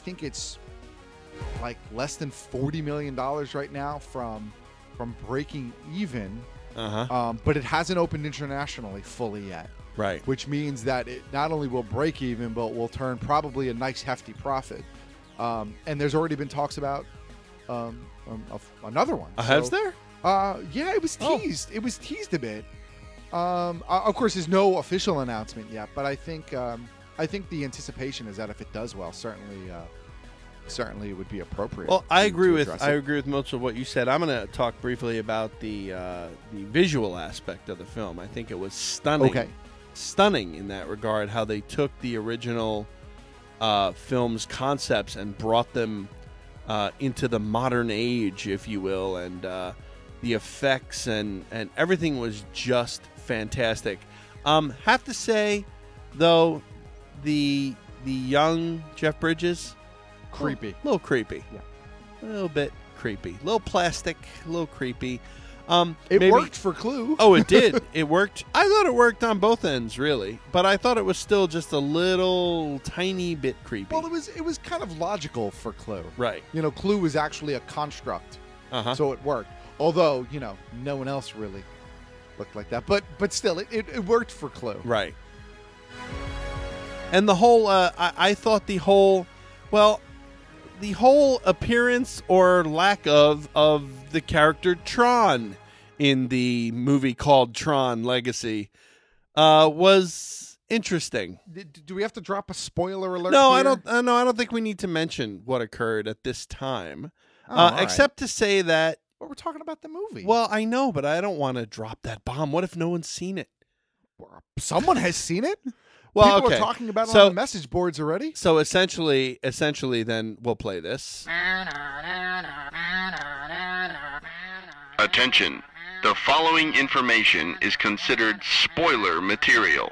like less than $40 million right now from breaking even. But it hasn't opened internationally fully yet. Right. Which means that it not only will break even, but will turn probably a nice hefty profit. And there's already been talks about of another one. Has there? Yeah, it was teased. It was teased a bit. Of course, there's no official announcement yet, but I think the anticipation is that if it does well, certainly it would be appropriate. Well, I agree with most of what you said. I'm going to talk briefly about the visual aspect of the film. I think it was stunning. Okay. Stunning in that regard, how they took the original film's concepts and brought them into the modern age, if you will, and the effects and everything was just fantastic. Have to say, though, the young Jeff Bridges, creepy, a little creepy, yeah, a little bit creepy, a little plastic, a little creepy. It worked for Clue. Oh, it did. It worked. I thought it worked on both ends, really, but I thought it was still just a little tiny bit creepy. Well, it was kind of logical for Clue, right? You know, Clue was actually a construct, so it worked. Although, you know, no one else really looked like that, but still, it worked for Clue, right? And the whole, I thought the whole appearance or lack of the character Tron in the movie called Tron Legacy was interesting. Do we have to drop a spoiler alert? No, here? I don't think we need to mention what occurred at this time, right. Except to say that. Well, we're talking about the movie. Well, I know, but I don't want to drop that bomb. What if no one's seen it? Someone has seen it. Well, people okay. are talking about it on the message boards already. So essentially, then we'll play this. Attention. The following information is considered spoiler material.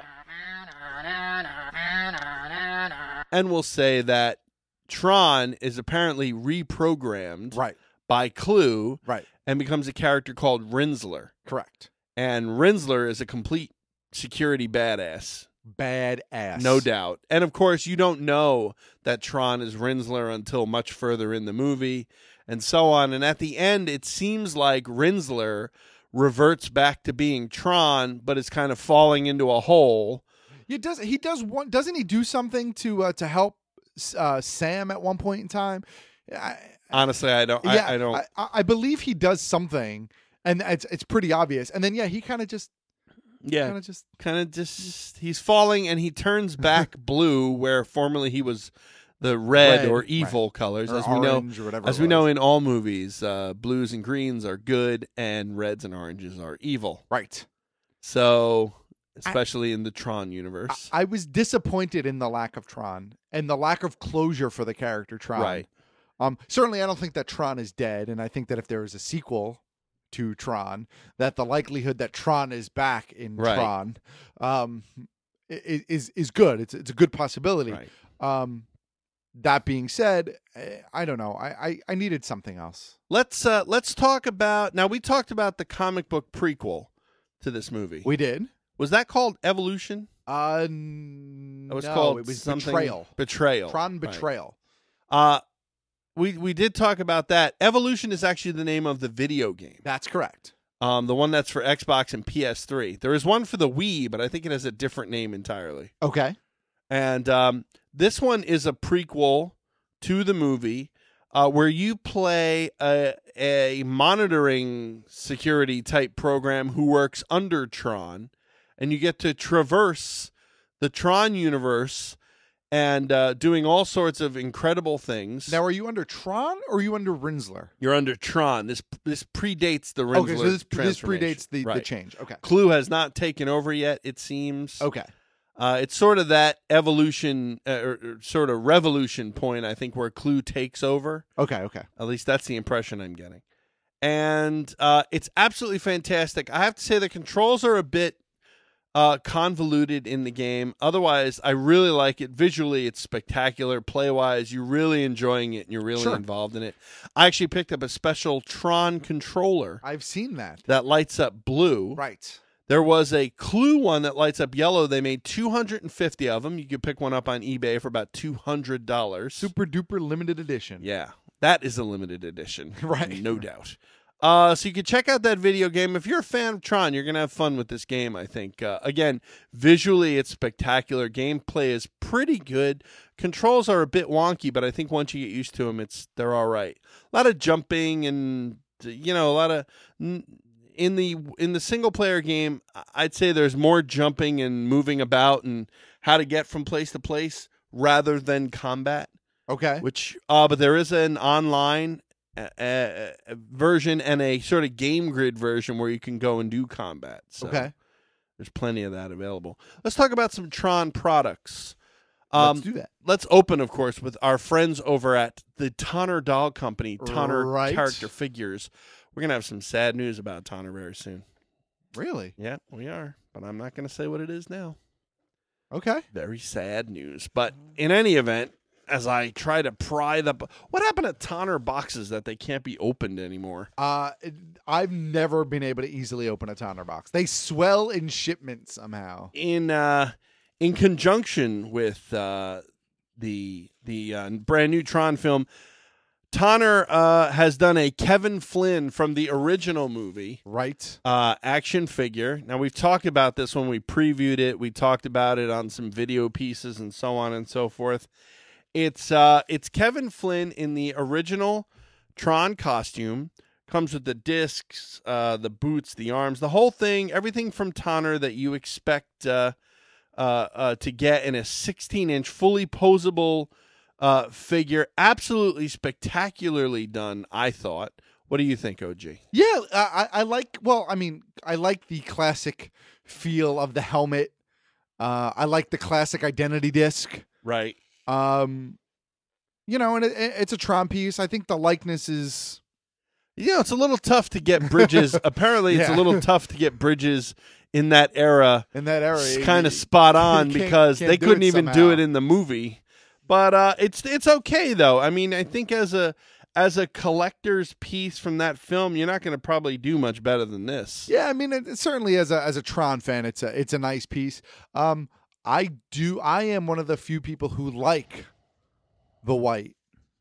And we'll say that Tron is apparently reprogrammed by Clue and becomes a character called Rinsler. Correct. And Rinsler is a complete security badass. Badass. No doubt. And of course, you don't know that Tron is Rinsler until much further in the movie and so on. And at the end, it seems like Rinsler reverts back to being Tron, but is kind of falling into a hole. Doesn't he do something to help Sam at one point in time? Honestly, I don't. Yeah, I don't. I believe he does something, and it's pretty obvious. And then he kind of just. Yeah, kind of just he's falling, and he turns back blue where formerly he was the red or evil colors, or as we know. Or whatever as we know in all movies, blues and greens are good, and reds and oranges are evil. Right. So, especially in the Tron universe, I was disappointed in the lack of Tron and the lack of closure for the character Tron. Right. Certainly, I don't think that Tron is dead, and I think that if there is a sequel to Tron, that the likelihood that Tron is back in Tron is good. It's a good possibility. Right. That being said, I don't know. I needed something else. Let's talk about now. We talked about the comic book prequel to this movie. We did. Was that called Evolution? It was called it was something Betrayal. Betrayal. Tron Betrayal. Right. We did talk about that. Evolution is actually the name of the video game. That's correct. The one that's for Xbox and PS3. There is one for the Wii, but I think it has a different name entirely. Okay. And this one is a prequel to the movie where you play a monitoring security type program who works under Tron, and you get to traverse the Tron universe and doing all sorts of incredible things. Now, are you under Tron or are you under Rinsler? You're under Tron. This predates the Rinsler Okay, so this transformation. predates the change. Okay. Clue has not taken over yet, it seems. Okay. It's sort of that evolution or sort of revolution point, I think, where Clue takes over. Okay. At least that's the impression I'm getting. And it's absolutely fantastic. I have to say the controls are a bit convoluted in the game. Otherwise, I really like it. Visually, it's spectacular. Play-wise, you're really enjoying it and you're really involved in it. I actually picked up a special Tron controller. I've seen that. That lights up blue. Right. There was a Clue one that lights up yellow. They made 250 of them. You could pick one up on eBay for about $200. Super duper limited edition. Yeah, that is a limited edition. Right. No doubt. So you can check out that video game. If you're a fan of Tron, you're going to have fun with this game, I think. Again, visually, it's spectacular. Gameplay is pretty good. Controls are a bit wonky, but I think once you get used to them, they're all right. A lot of jumping and, a lot of... In the single player game, I'd say there's more jumping and moving about and how to get from place to place rather than combat. Okay. But there is an online version and a sort of game grid version where you can go and do combat. So okay. There's plenty of that available. Let's talk about some Tron products. Let's do that. Let's open, of course, with our friends over at the Tonner Doll Company, Tonner Character Figures. We're going to have some sad news about Tonner very soon. Really? Yeah, we are. But I'm not going to say what it is now. Okay. Very sad news. But in any event, as I try to pry what happened to Tonner boxes that they can't be opened anymore? I've never been able to easily open a Tonner box. They swell in shipment somehow. In conjunction with the brand new Tron film, Tonner has done a Kevin Flynn from the original movie, right? Action figure. Now we've talked about this when we previewed it. We talked about it on some video pieces and so on and so forth. It's Kevin Flynn in the original Tron costume. Comes with the discs, the boots, the arms, the whole thing. Everything from Tonner that you expect to get in a 16-inch fully posable figure. Absolutely spectacularly done, I thought. What do you think, OG? Yeah, I like the classic feel of the helmet. I like the classic identity disc. Right. And it's a Tron piece. I think the likeness is... it's a little tough to get bridges. Apparently, it's a little tough to get bridges in that era. It's kind of spot on because they couldn't even do it in the movie. But it's okay though. I mean, I think as a collector's piece from that film, you're not going to probably do much better than this. Yeah, I mean, certainly as a Tron fan, it's a nice piece. I am one of the few people who like the white.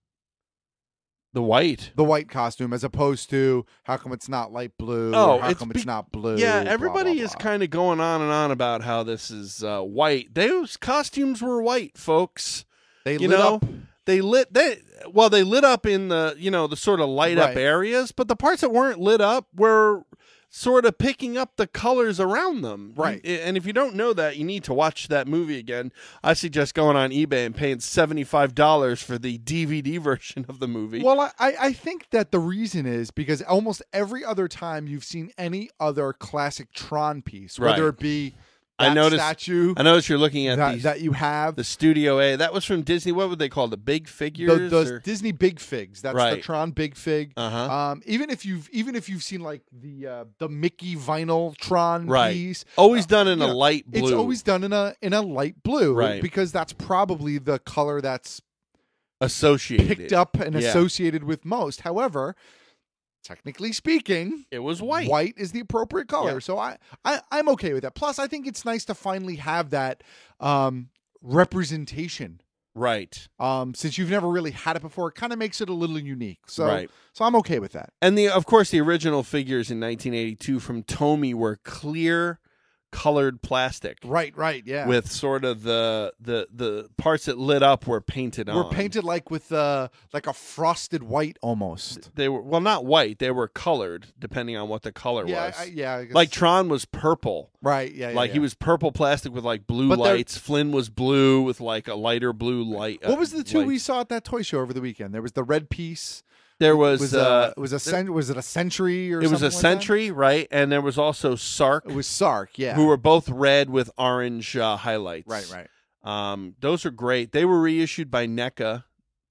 The white costume, as opposed to how come it's not light blue? Oh, or how come it's not blue? Yeah, everybody is kind of going on and on about how this is white. Those costumes were white, folks. They lit up. They lit up in the the sort of light up areas, but the parts that weren't lit up were sort of picking up the colors around them. Right. And if you don't know that, you need to watch that movie again. I suggest going on eBay and paying $75 for the DVD version of the movie. Well, I think that the reason is because almost every other time you've seen any other classic Tron piece, whether it be statue. I noticed you're looking at that you have the Studio A. That was from Disney. What would they call the big figures? The Disney Big Figs. That's the Tron Big Fig. Uh-huh. Even if you've seen like the Mickey vinyl Tron piece, always done in a light blue. It's always done in a light blue, right? Because that's probably the color that's picked up and associated with most. However, technically speaking, it was white. White is the appropriate color. Yeah. So I'm okay with that. Plus, I think it's nice to finally have that representation. Right. Since you've never really had it before, it kind of makes it a little unique. So, Right. So I'm okay with that. And of course, the original figures in 1982 from Tomy were clear colored plastic. Right, yeah. With sort of the parts that lit up were painted on. Were painted like with like a frosted white almost. They were not white. They were colored depending on what the color was. I guess. Like Tron was purple. Right. Yeah. Like he was purple plastic with like blue lights. Flynn was blue with like a lighter blue light. What was the two we saw at that toy show over the weekend? There was the red piece. There was was it a Sentry or something? It was a Sentry, right? And there was also Sark. It was Sark, yeah. Who were both red with orange highlights. Right. Those are great. They were reissued by NECA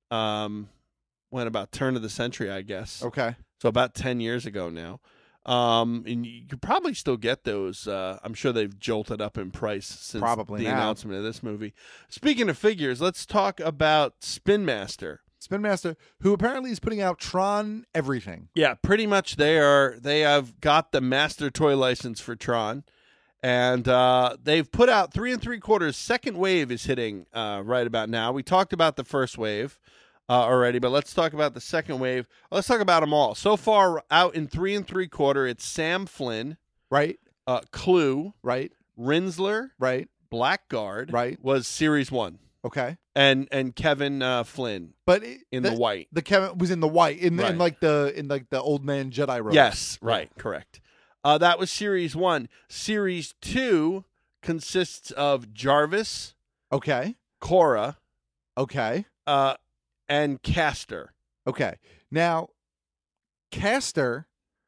when about turn of the century, I guess. Okay. So about 10 years ago now. And you could probably still get those. I'm sure they've jolted up in price since Probably the now. announcement of this movie. Speaking of figures, let's talk about Spin Master. Spin Master, who apparently is putting out Tron everything. Yeah, pretty much they have got the master toy license for Tron. And they've put out 3 3/4. Second wave is hitting right about now. We talked about the first wave already, but let's talk about the second wave. Let's talk about them all. So far out in 3 3/4, it's Sam Flynn. Right. Clue. Right. Rinsler. Right. Blackguard. Right. Was Series 1. Okay. And Kevin Flynn, but in the white. The Kevin was in the white in Right. like the old man Jedi robes. Yes, right, correct. That was Series 1. Series 2 consists of Jarvis, okay, Cora, okay, and Castor. Okay. Now, Castor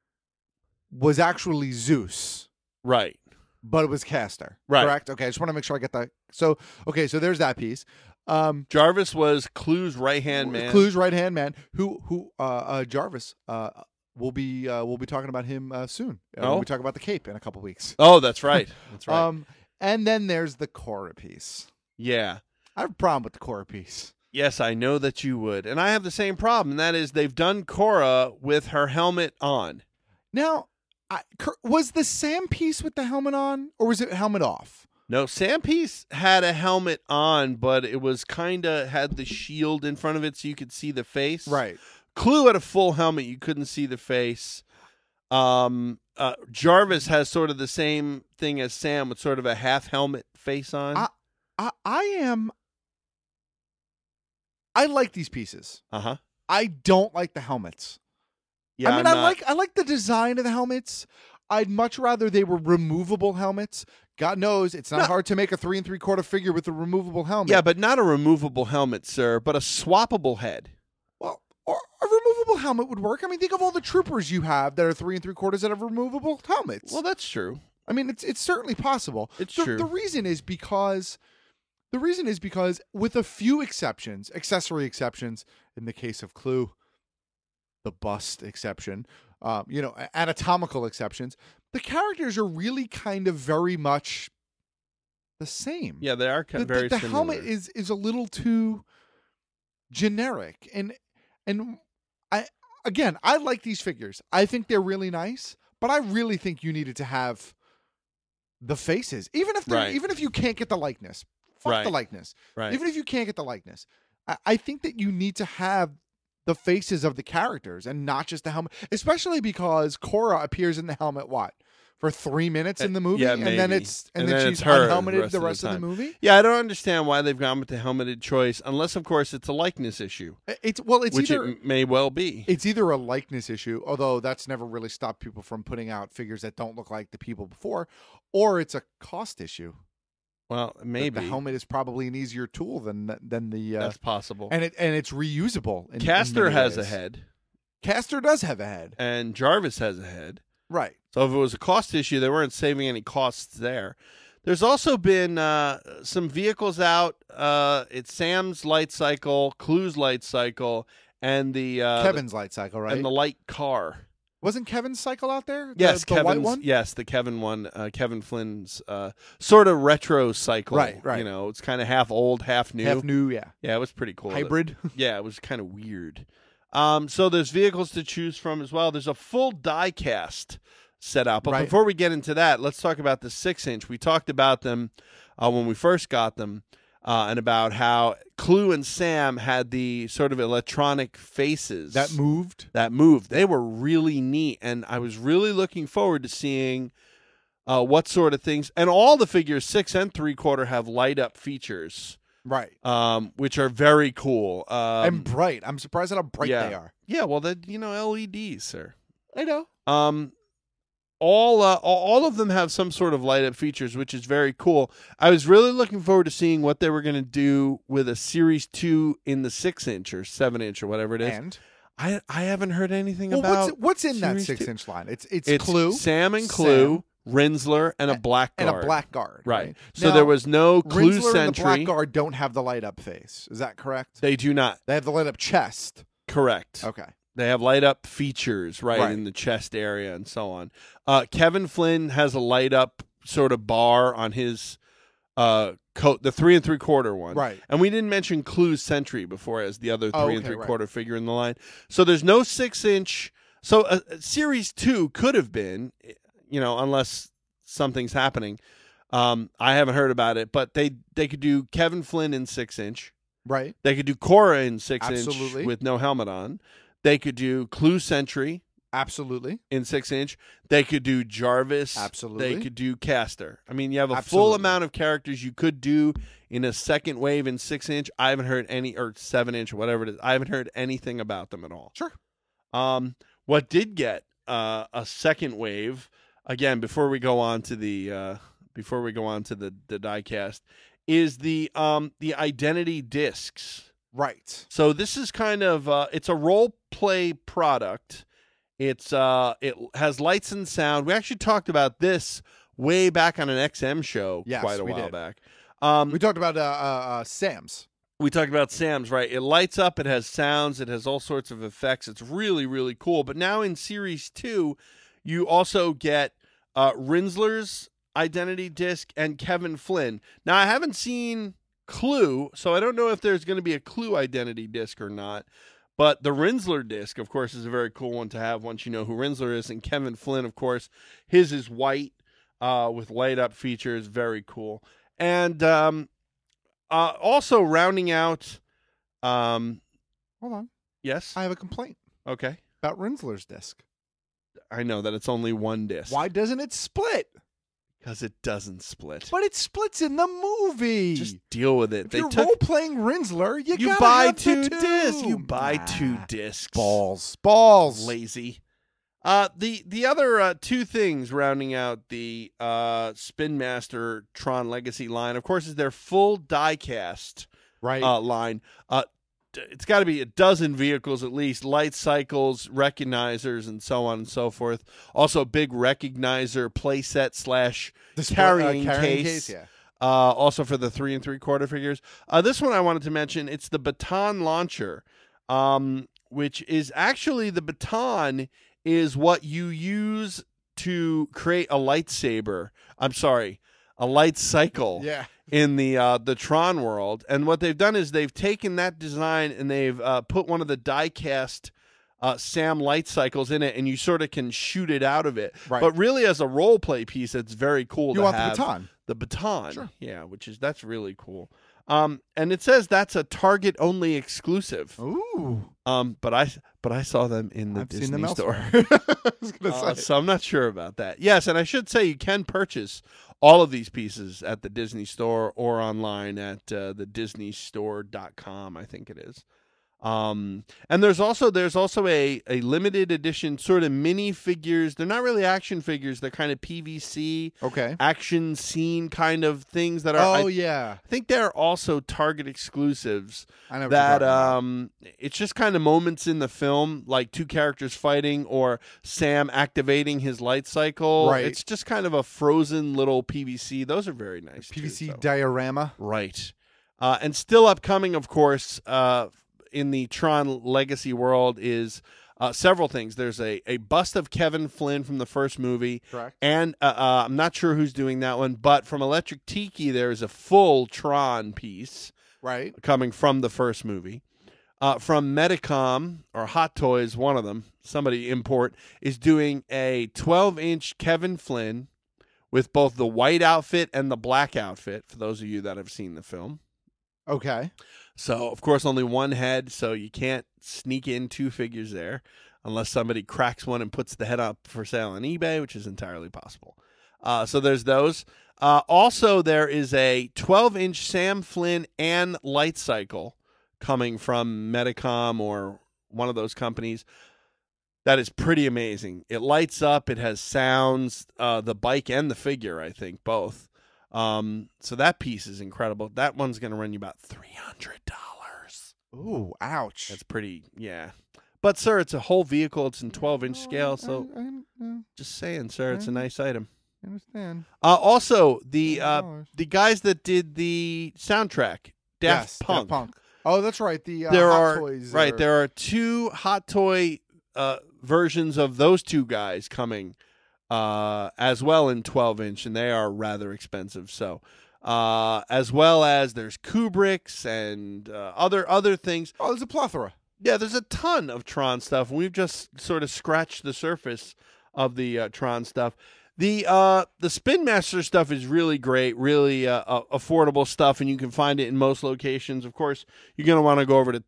was actually Zeus, right? But it was Castor, right? Correct. Okay, I just want to make sure I get that. So, okay, so there's that piece. Jarvis was Clue's right-hand man. Clue's right-hand man. Who Jarvis. We'll be talking about him soon. We'll be talking about the cape in a couple weeks. Oh, that's right. That's right. And then there's the Cora piece. Yeah, I have a problem with the Cora piece. Yes, I know that you would, and I have the same problem. And that is, they've done Cora with her helmet on. Now, was the Sam piece with the helmet on, or was it helmet off? No, Sam piece had a helmet on, but it was kind of had the shield in front of it so you could see the face. Right. Clue had a full helmet. You couldn't see the face. Jarvis has sort of the same thing as Sam with sort of a half helmet face on. I like these pieces. Uh-huh. I don't like the helmets. Yeah, I mean, I like the design of the helmets. I'd much rather they were removable helmets. God knows it's not hard to make a 3 3/4 figure with a removable helmet. Yeah, but not a removable helmet, sir, but a swappable head. Well, or a removable helmet would work. I mean, think of all the troopers you have that are 3 3/4 that have removable helmets. Well, that's true. I mean, it's certainly possible. It's true. The reason is because with a few exceptions, accessory exceptions, in the case of Clue, the bust exception, anatomical exceptions, the characters are really kind of very much the same. Yeah, they are very the similar. helmet is a little too generic, and I like these figures. I think they're really nice, but I really think you needed to have the faces, even if you can't get the likeness. Fuck the likeness. Right. Even if you can't get the likeness, I think that you need to have the faces of the characters and not just the helmet, especially because Cora appears in the helmet for 3 minutes in the movie, yeah, and maybe. then she's her unhelmeted the rest of the time. movie. Yeah, I don't understand why they've gone with the helmeted choice, unless of course it's a likeness issue. Which it may well be. It's either a likeness issue, although that's never really stopped people from putting out figures that don't look like the people before, or it's a cost issue. Well, maybe the helmet is probably an easier tool than the. That's possible, and it's reusable. Castor has a head. Castor does have a head, and Jarvis has a head. Right. So if it was a cost issue, they weren't saving any costs there. There's also been some vehicles out. It's Sam's light cycle, Clue's light cycle, and the Kevin's light cycle, right? And the light car. Wasn't Kevin's cycle out there? Yes, the white Kevin's. one. Yes, the Kevin one. Kevin Flynn's sort of retro cycle. Right. You know, it's kind of half old, half new. Half new, yeah. Yeah, it was pretty cool. Hybrid. Yeah, it was kind of weird. So there's vehicles to choose from as well. There's a full die cast set out. But Right. before we get into that, let's talk about the 6-inch. We talked about them when we first got them. And about how Clue and Sam had the sort of electronic faces That moved. They were really neat, and I was really looking forward to seeing what sort of things. And all the figures, 6 and 3/4, have light up features, Right. which are very cool And bright. I'm surprised at how bright yeah. they are. Yeah, well, LEDs, sir. I know. All of them have some sort of light up features, which is very cool. I was really looking forward to seeing what they were going to do with a Series 2 in the 6-inch or 7-inch or whatever it is. And I haven't heard anything well, about what's in that Series 6-inch line? It's Clue, Sam and Clue, Rinsler, and a blackguard. and a blackguard. Right. So Now, there was no Clue Rinsler and the Sentry. blackguard don't have the light up face. Is that correct? They do not. They have the light up chest. Correct. Okay. They have light up features Right. in the chest area and so on. Kevin Flynn has a light up sort of bar on his coat, the 3 3/4 one. Right. And we didn't mention Clue's Sentry before as the other 3 Oh, okay, 3/4 figure in the line. So there's no 6-inch. So Series 2 could have been, unless something's happening. I haven't heard about it, but they could do Kevin Flynn in 6-inch. Right. They could do Cora in 6-inch Absolutely. with no helmet on. They could do Clue Sentry. Absolutely. In 6-inch. They could do Jarvis. Absolutely. They could do Castor. I mean, you have a Absolutely. full amount of characters you could do in a second wave in 6-inch. I haven't heard any, or 7-inch, or whatever it is. I haven't heard anything about them at all. Sure. What did get a second wave, again, before we go on to the diecast, is the identity discs. Right. So this is kind of it's a role play product. It has lights and sound. We actually talked about this way back on an XM show quite a while back. We talked about Sam's. We talked about Sam's, right? It lights up, it has sounds, it has all sorts of effects. It's really, really cool. But now in Series 2, you also get Rinsler's identity disc and Kevin Flynn. Now, I haven't seen Clue, so I don't know if there's going to be a Clue identity disc or not. But the Rinsler disc, of course, is a very cool one to have once you know who Rinsler is. And Kevin Flynn, of course, his is white with light-up features. Very cool. And also rounding out... Hold on. Yes? I have a complaint. Okay. About Rinsler's disc. I know that it's only one disc. Why doesn't it split? Because it doesn't split. But it splits in the movie. Just deal with it. If you're role-playing Rinsler, you gotta buy have two the discs. You buy two discs. Balls. Lazy. The other two things rounding out the Spin Master Tron Legacy line, of course, is their full diecast line. It's got to be a dozen vehicles at least, light cycles, recognizers, and so on and so forth. Also, big recognizer playset / carrying case. Yeah. Also for the 3 3/4 figures. This one I wanted to mention, it's the baton launcher, which is actually the baton is what you use to create a lightsaber. I'm sorry, a light cycle. Yeah. In the Tron world. And what they've done is they've taken that design and they've put one of the die-cast Sam light cycles in it, and you sort of can shoot it out of it. Right. But really, as a role-play piece, it's very cool You to want have the baton. the baton. Sure. Yeah, that's really cool. And it says that's a Target-only exclusive. Ooh. But I saw them in the I've Disney seen them store. I was gonna say. So I'm not sure about that. Yes, and I should say you can purchase all of these pieces at the Disney store or online at thedisneystore.com, I think it is. And there's also a limited edition sort of mini figures. They're not really action figures. They're kind of PVC, action scene kind of things that are. I think they're also Target exclusives. I know what that you're talking it's just kind of moments in the film, like two characters fighting or Sam activating his light cycle. Right. It's just kind of a frozen little PVC. Those are very nice. PVC diorama. Right. And still upcoming, of course, in the Tron Legacy world is Several things. There's a bust of Kevin Flynn from the first movie. Correct. And I'm not sure who's doing that one, but from Electric Tiki, there is a full Tron piece. Right. Coming from the first movie. From Medicom, or Hot Toys, one of them, somebody import, is doing a 12-inch Kevin Flynn with both the white outfit and the black outfit, for those of you that have seen the film. Okay. So, of course, only one head, so you can't sneak in 2 figures there unless somebody cracks one and puts the head up for sale on eBay, which is entirely possible. So there's those. Also, there is a 12-inch Sam Flynn and Light Cycle coming from Medicom or one of those companies. That is pretty amazing. It lights up. It has sounds. The bike and the figure, I think, both. So that piece is incredible. That one's going to run you about $300. Ooh, ouch. That's pretty, yeah. But, sir, it's a whole vehicle. It's in 12-inch scale. So just saying, sir, it's a nice item. I understand. Also, the guys that did the soundtrack, Daft Punk. Oh, that's right. The there Hot are Toys. Right, there are 2 Hot Toy versions of those 2 guys coming as well in 12-inch, and they are rather expensive. So, as well as there's Kubrick's and other things. Oh, there's a plethora. Yeah, there's a ton of Tron stuff. We've just sort of scratched the surface of the Tron stuff. The Spin Master stuff is really great, really affordable stuff, and you can find it in most locations. Of course, you're going to want to go over to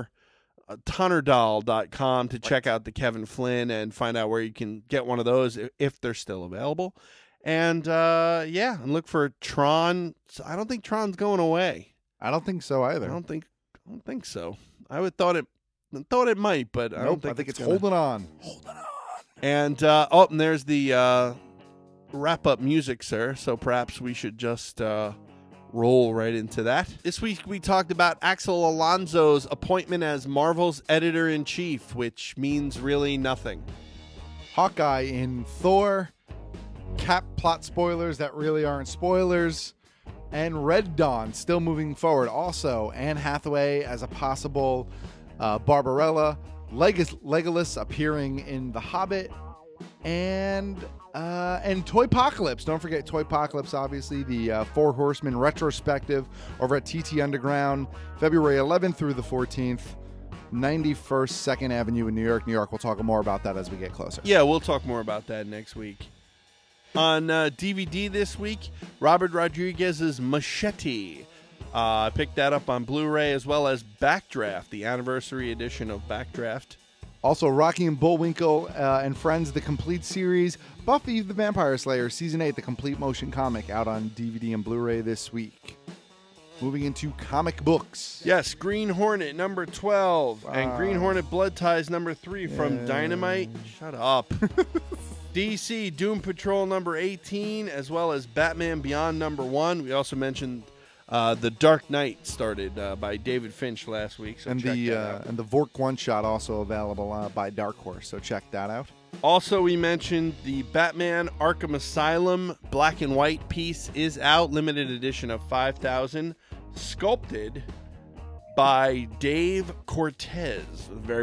Tonnerdoll.com to check out the Kevin Flynn and find out where you can get one of those if they're still available. And, and look for Tron. I don't think Tron's going away. I don't think so either. I don't think so. I would thought it might, but I don't think I think it's gonna... holding on. And and there's the wrap-up music, sir. So perhaps we should just roll right into that. This week we talked about Axel Alonso's appointment as Marvel's editor-in-chief, which means really nothing. Hawkeye in Thor, Cap plot spoilers that really aren't spoilers, and Red Dawn still moving forward. Also, Anne Hathaway as a possible Barbarella, Legolas appearing in The Hobbit, and Toypocalypse. Don't forget Toypocalypse, obviously, the 4 Horsemen retrospective over at TT Underground, February 11th through the 14th, 91st 2nd Avenue in New York. We'll talk more about that as we get closer. Yeah, we'll talk more about that next week. On DVD this week, Robert Rodriguez's Machete. I picked that up on Blu-ray, as well as Backdraft, the anniversary edition of Backdraft. Also, Rocky and Bullwinkle and Friends, the complete series. Buffy the Vampire Slayer, Season 8, the complete motion comic, out on DVD and Blu-ray this week. Moving into comic books. Yes, Green Hornet, number 12. And Green Hornet Blood Ties, number 3 from Dynamite. Shut up. DC Doom Patrol, number 18, as well as Batman Beyond, number 1. We also mentioned... The Dark Knight started by David Finch last week, so and check the that out. and the Vork One Shot also available by Dark Horse, so check that out. Also, we mentioned the Batman Arkham Asylum black and white piece is out, limited edition of 5,000, sculpted by Dave Cortez. Very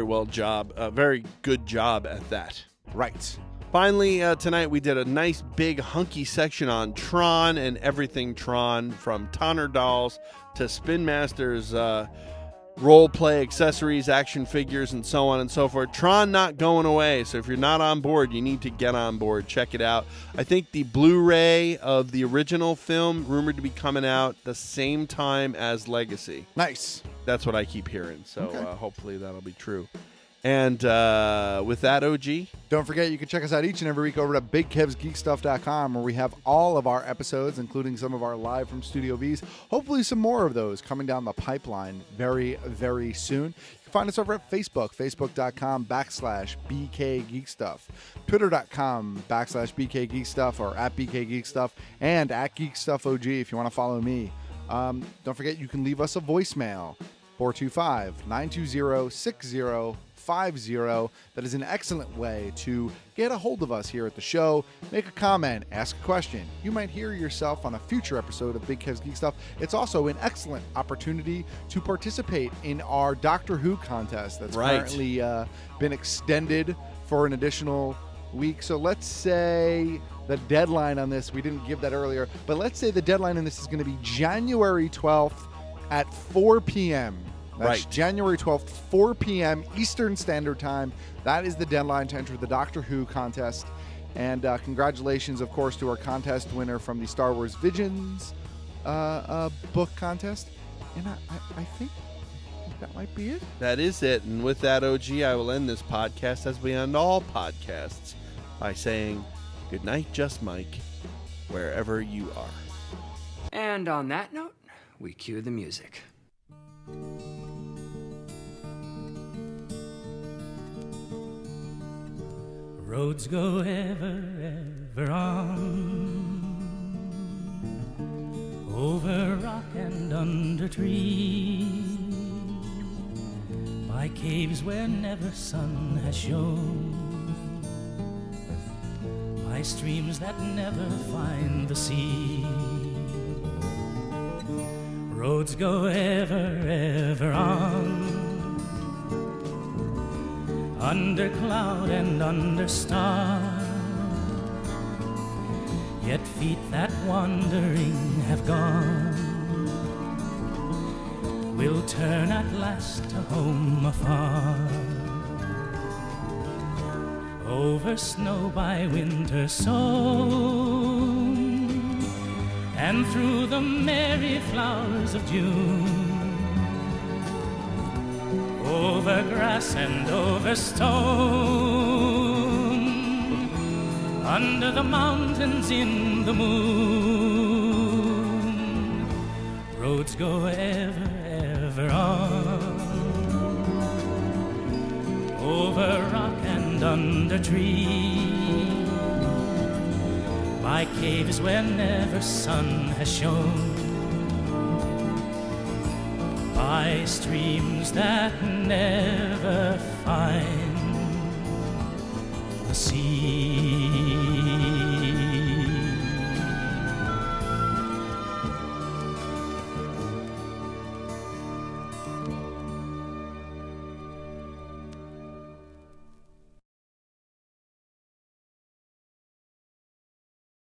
good job at that. Right. Finally, tonight we did a nice big hunky section on Tron and everything Tron, from Tonner Dolls to Spin Masters, role play accessories, action figures, and so on and so forth. Tron not going away, so if you're not on board, you need to get on board. Check it out. I think the Blu-ray of the original film rumored to be coming out the same time as Legacy. Nice. That's what I keep hearing, so Okay. Hopefully that'll be true. And with that, OG, don't forget you can check us out each and every week over at BigKevsGeekStuff.com, where we have all of our episodes, including some of our live from Studio V's. Hopefully some more of those coming down the pipeline very, very soon. You can find us over at Facebook, Facebook.com/BKGeekStuff, Twitter.com/BKGeekStuff, or at BKGeekStuff, and at GeekStuffOG if you want to follow me. Don't forget you can leave us a voicemail, 425-920-6045. 718-748-5050. That is an excellent way to get a hold of us here at the show. Make a comment, ask a question. You might hear yourself on a future episode of Big Kev's Geek Stuff. It's also an excellent opportunity to participate in our Doctor Who contest that's currently been extended for an additional week. So let's say the deadline on this, we didn't give that earlier, but let's say the deadline on this is going to be January 12th at 4 p.m. That's January 12th, 4 p.m. Eastern Standard Time. That is the deadline to enter the Doctor Who contest. And congratulations, of course, to our contest winner from the Star Wars Visions book contest. And I think that might be it. That is it. And with that, OG, I will end this podcast as we end all podcasts by saying good night, Just Mike, wherever you are. And on that note, we cue the music. Roads go ever, ever on, over rock and under tree, by caves where never sun has shone, by streams that never find the sea. Roads go ever, ever on, under cloud and under star, yet feet that wandering have gone will turn at last to home afar. Over snow by winter sown, and through the merry flowers of June, over grass and over stone, under the mountains in the moon. Roads go ever, ever on, over rock and under tree, by caves where never sun has shone, by streams that never find the sea.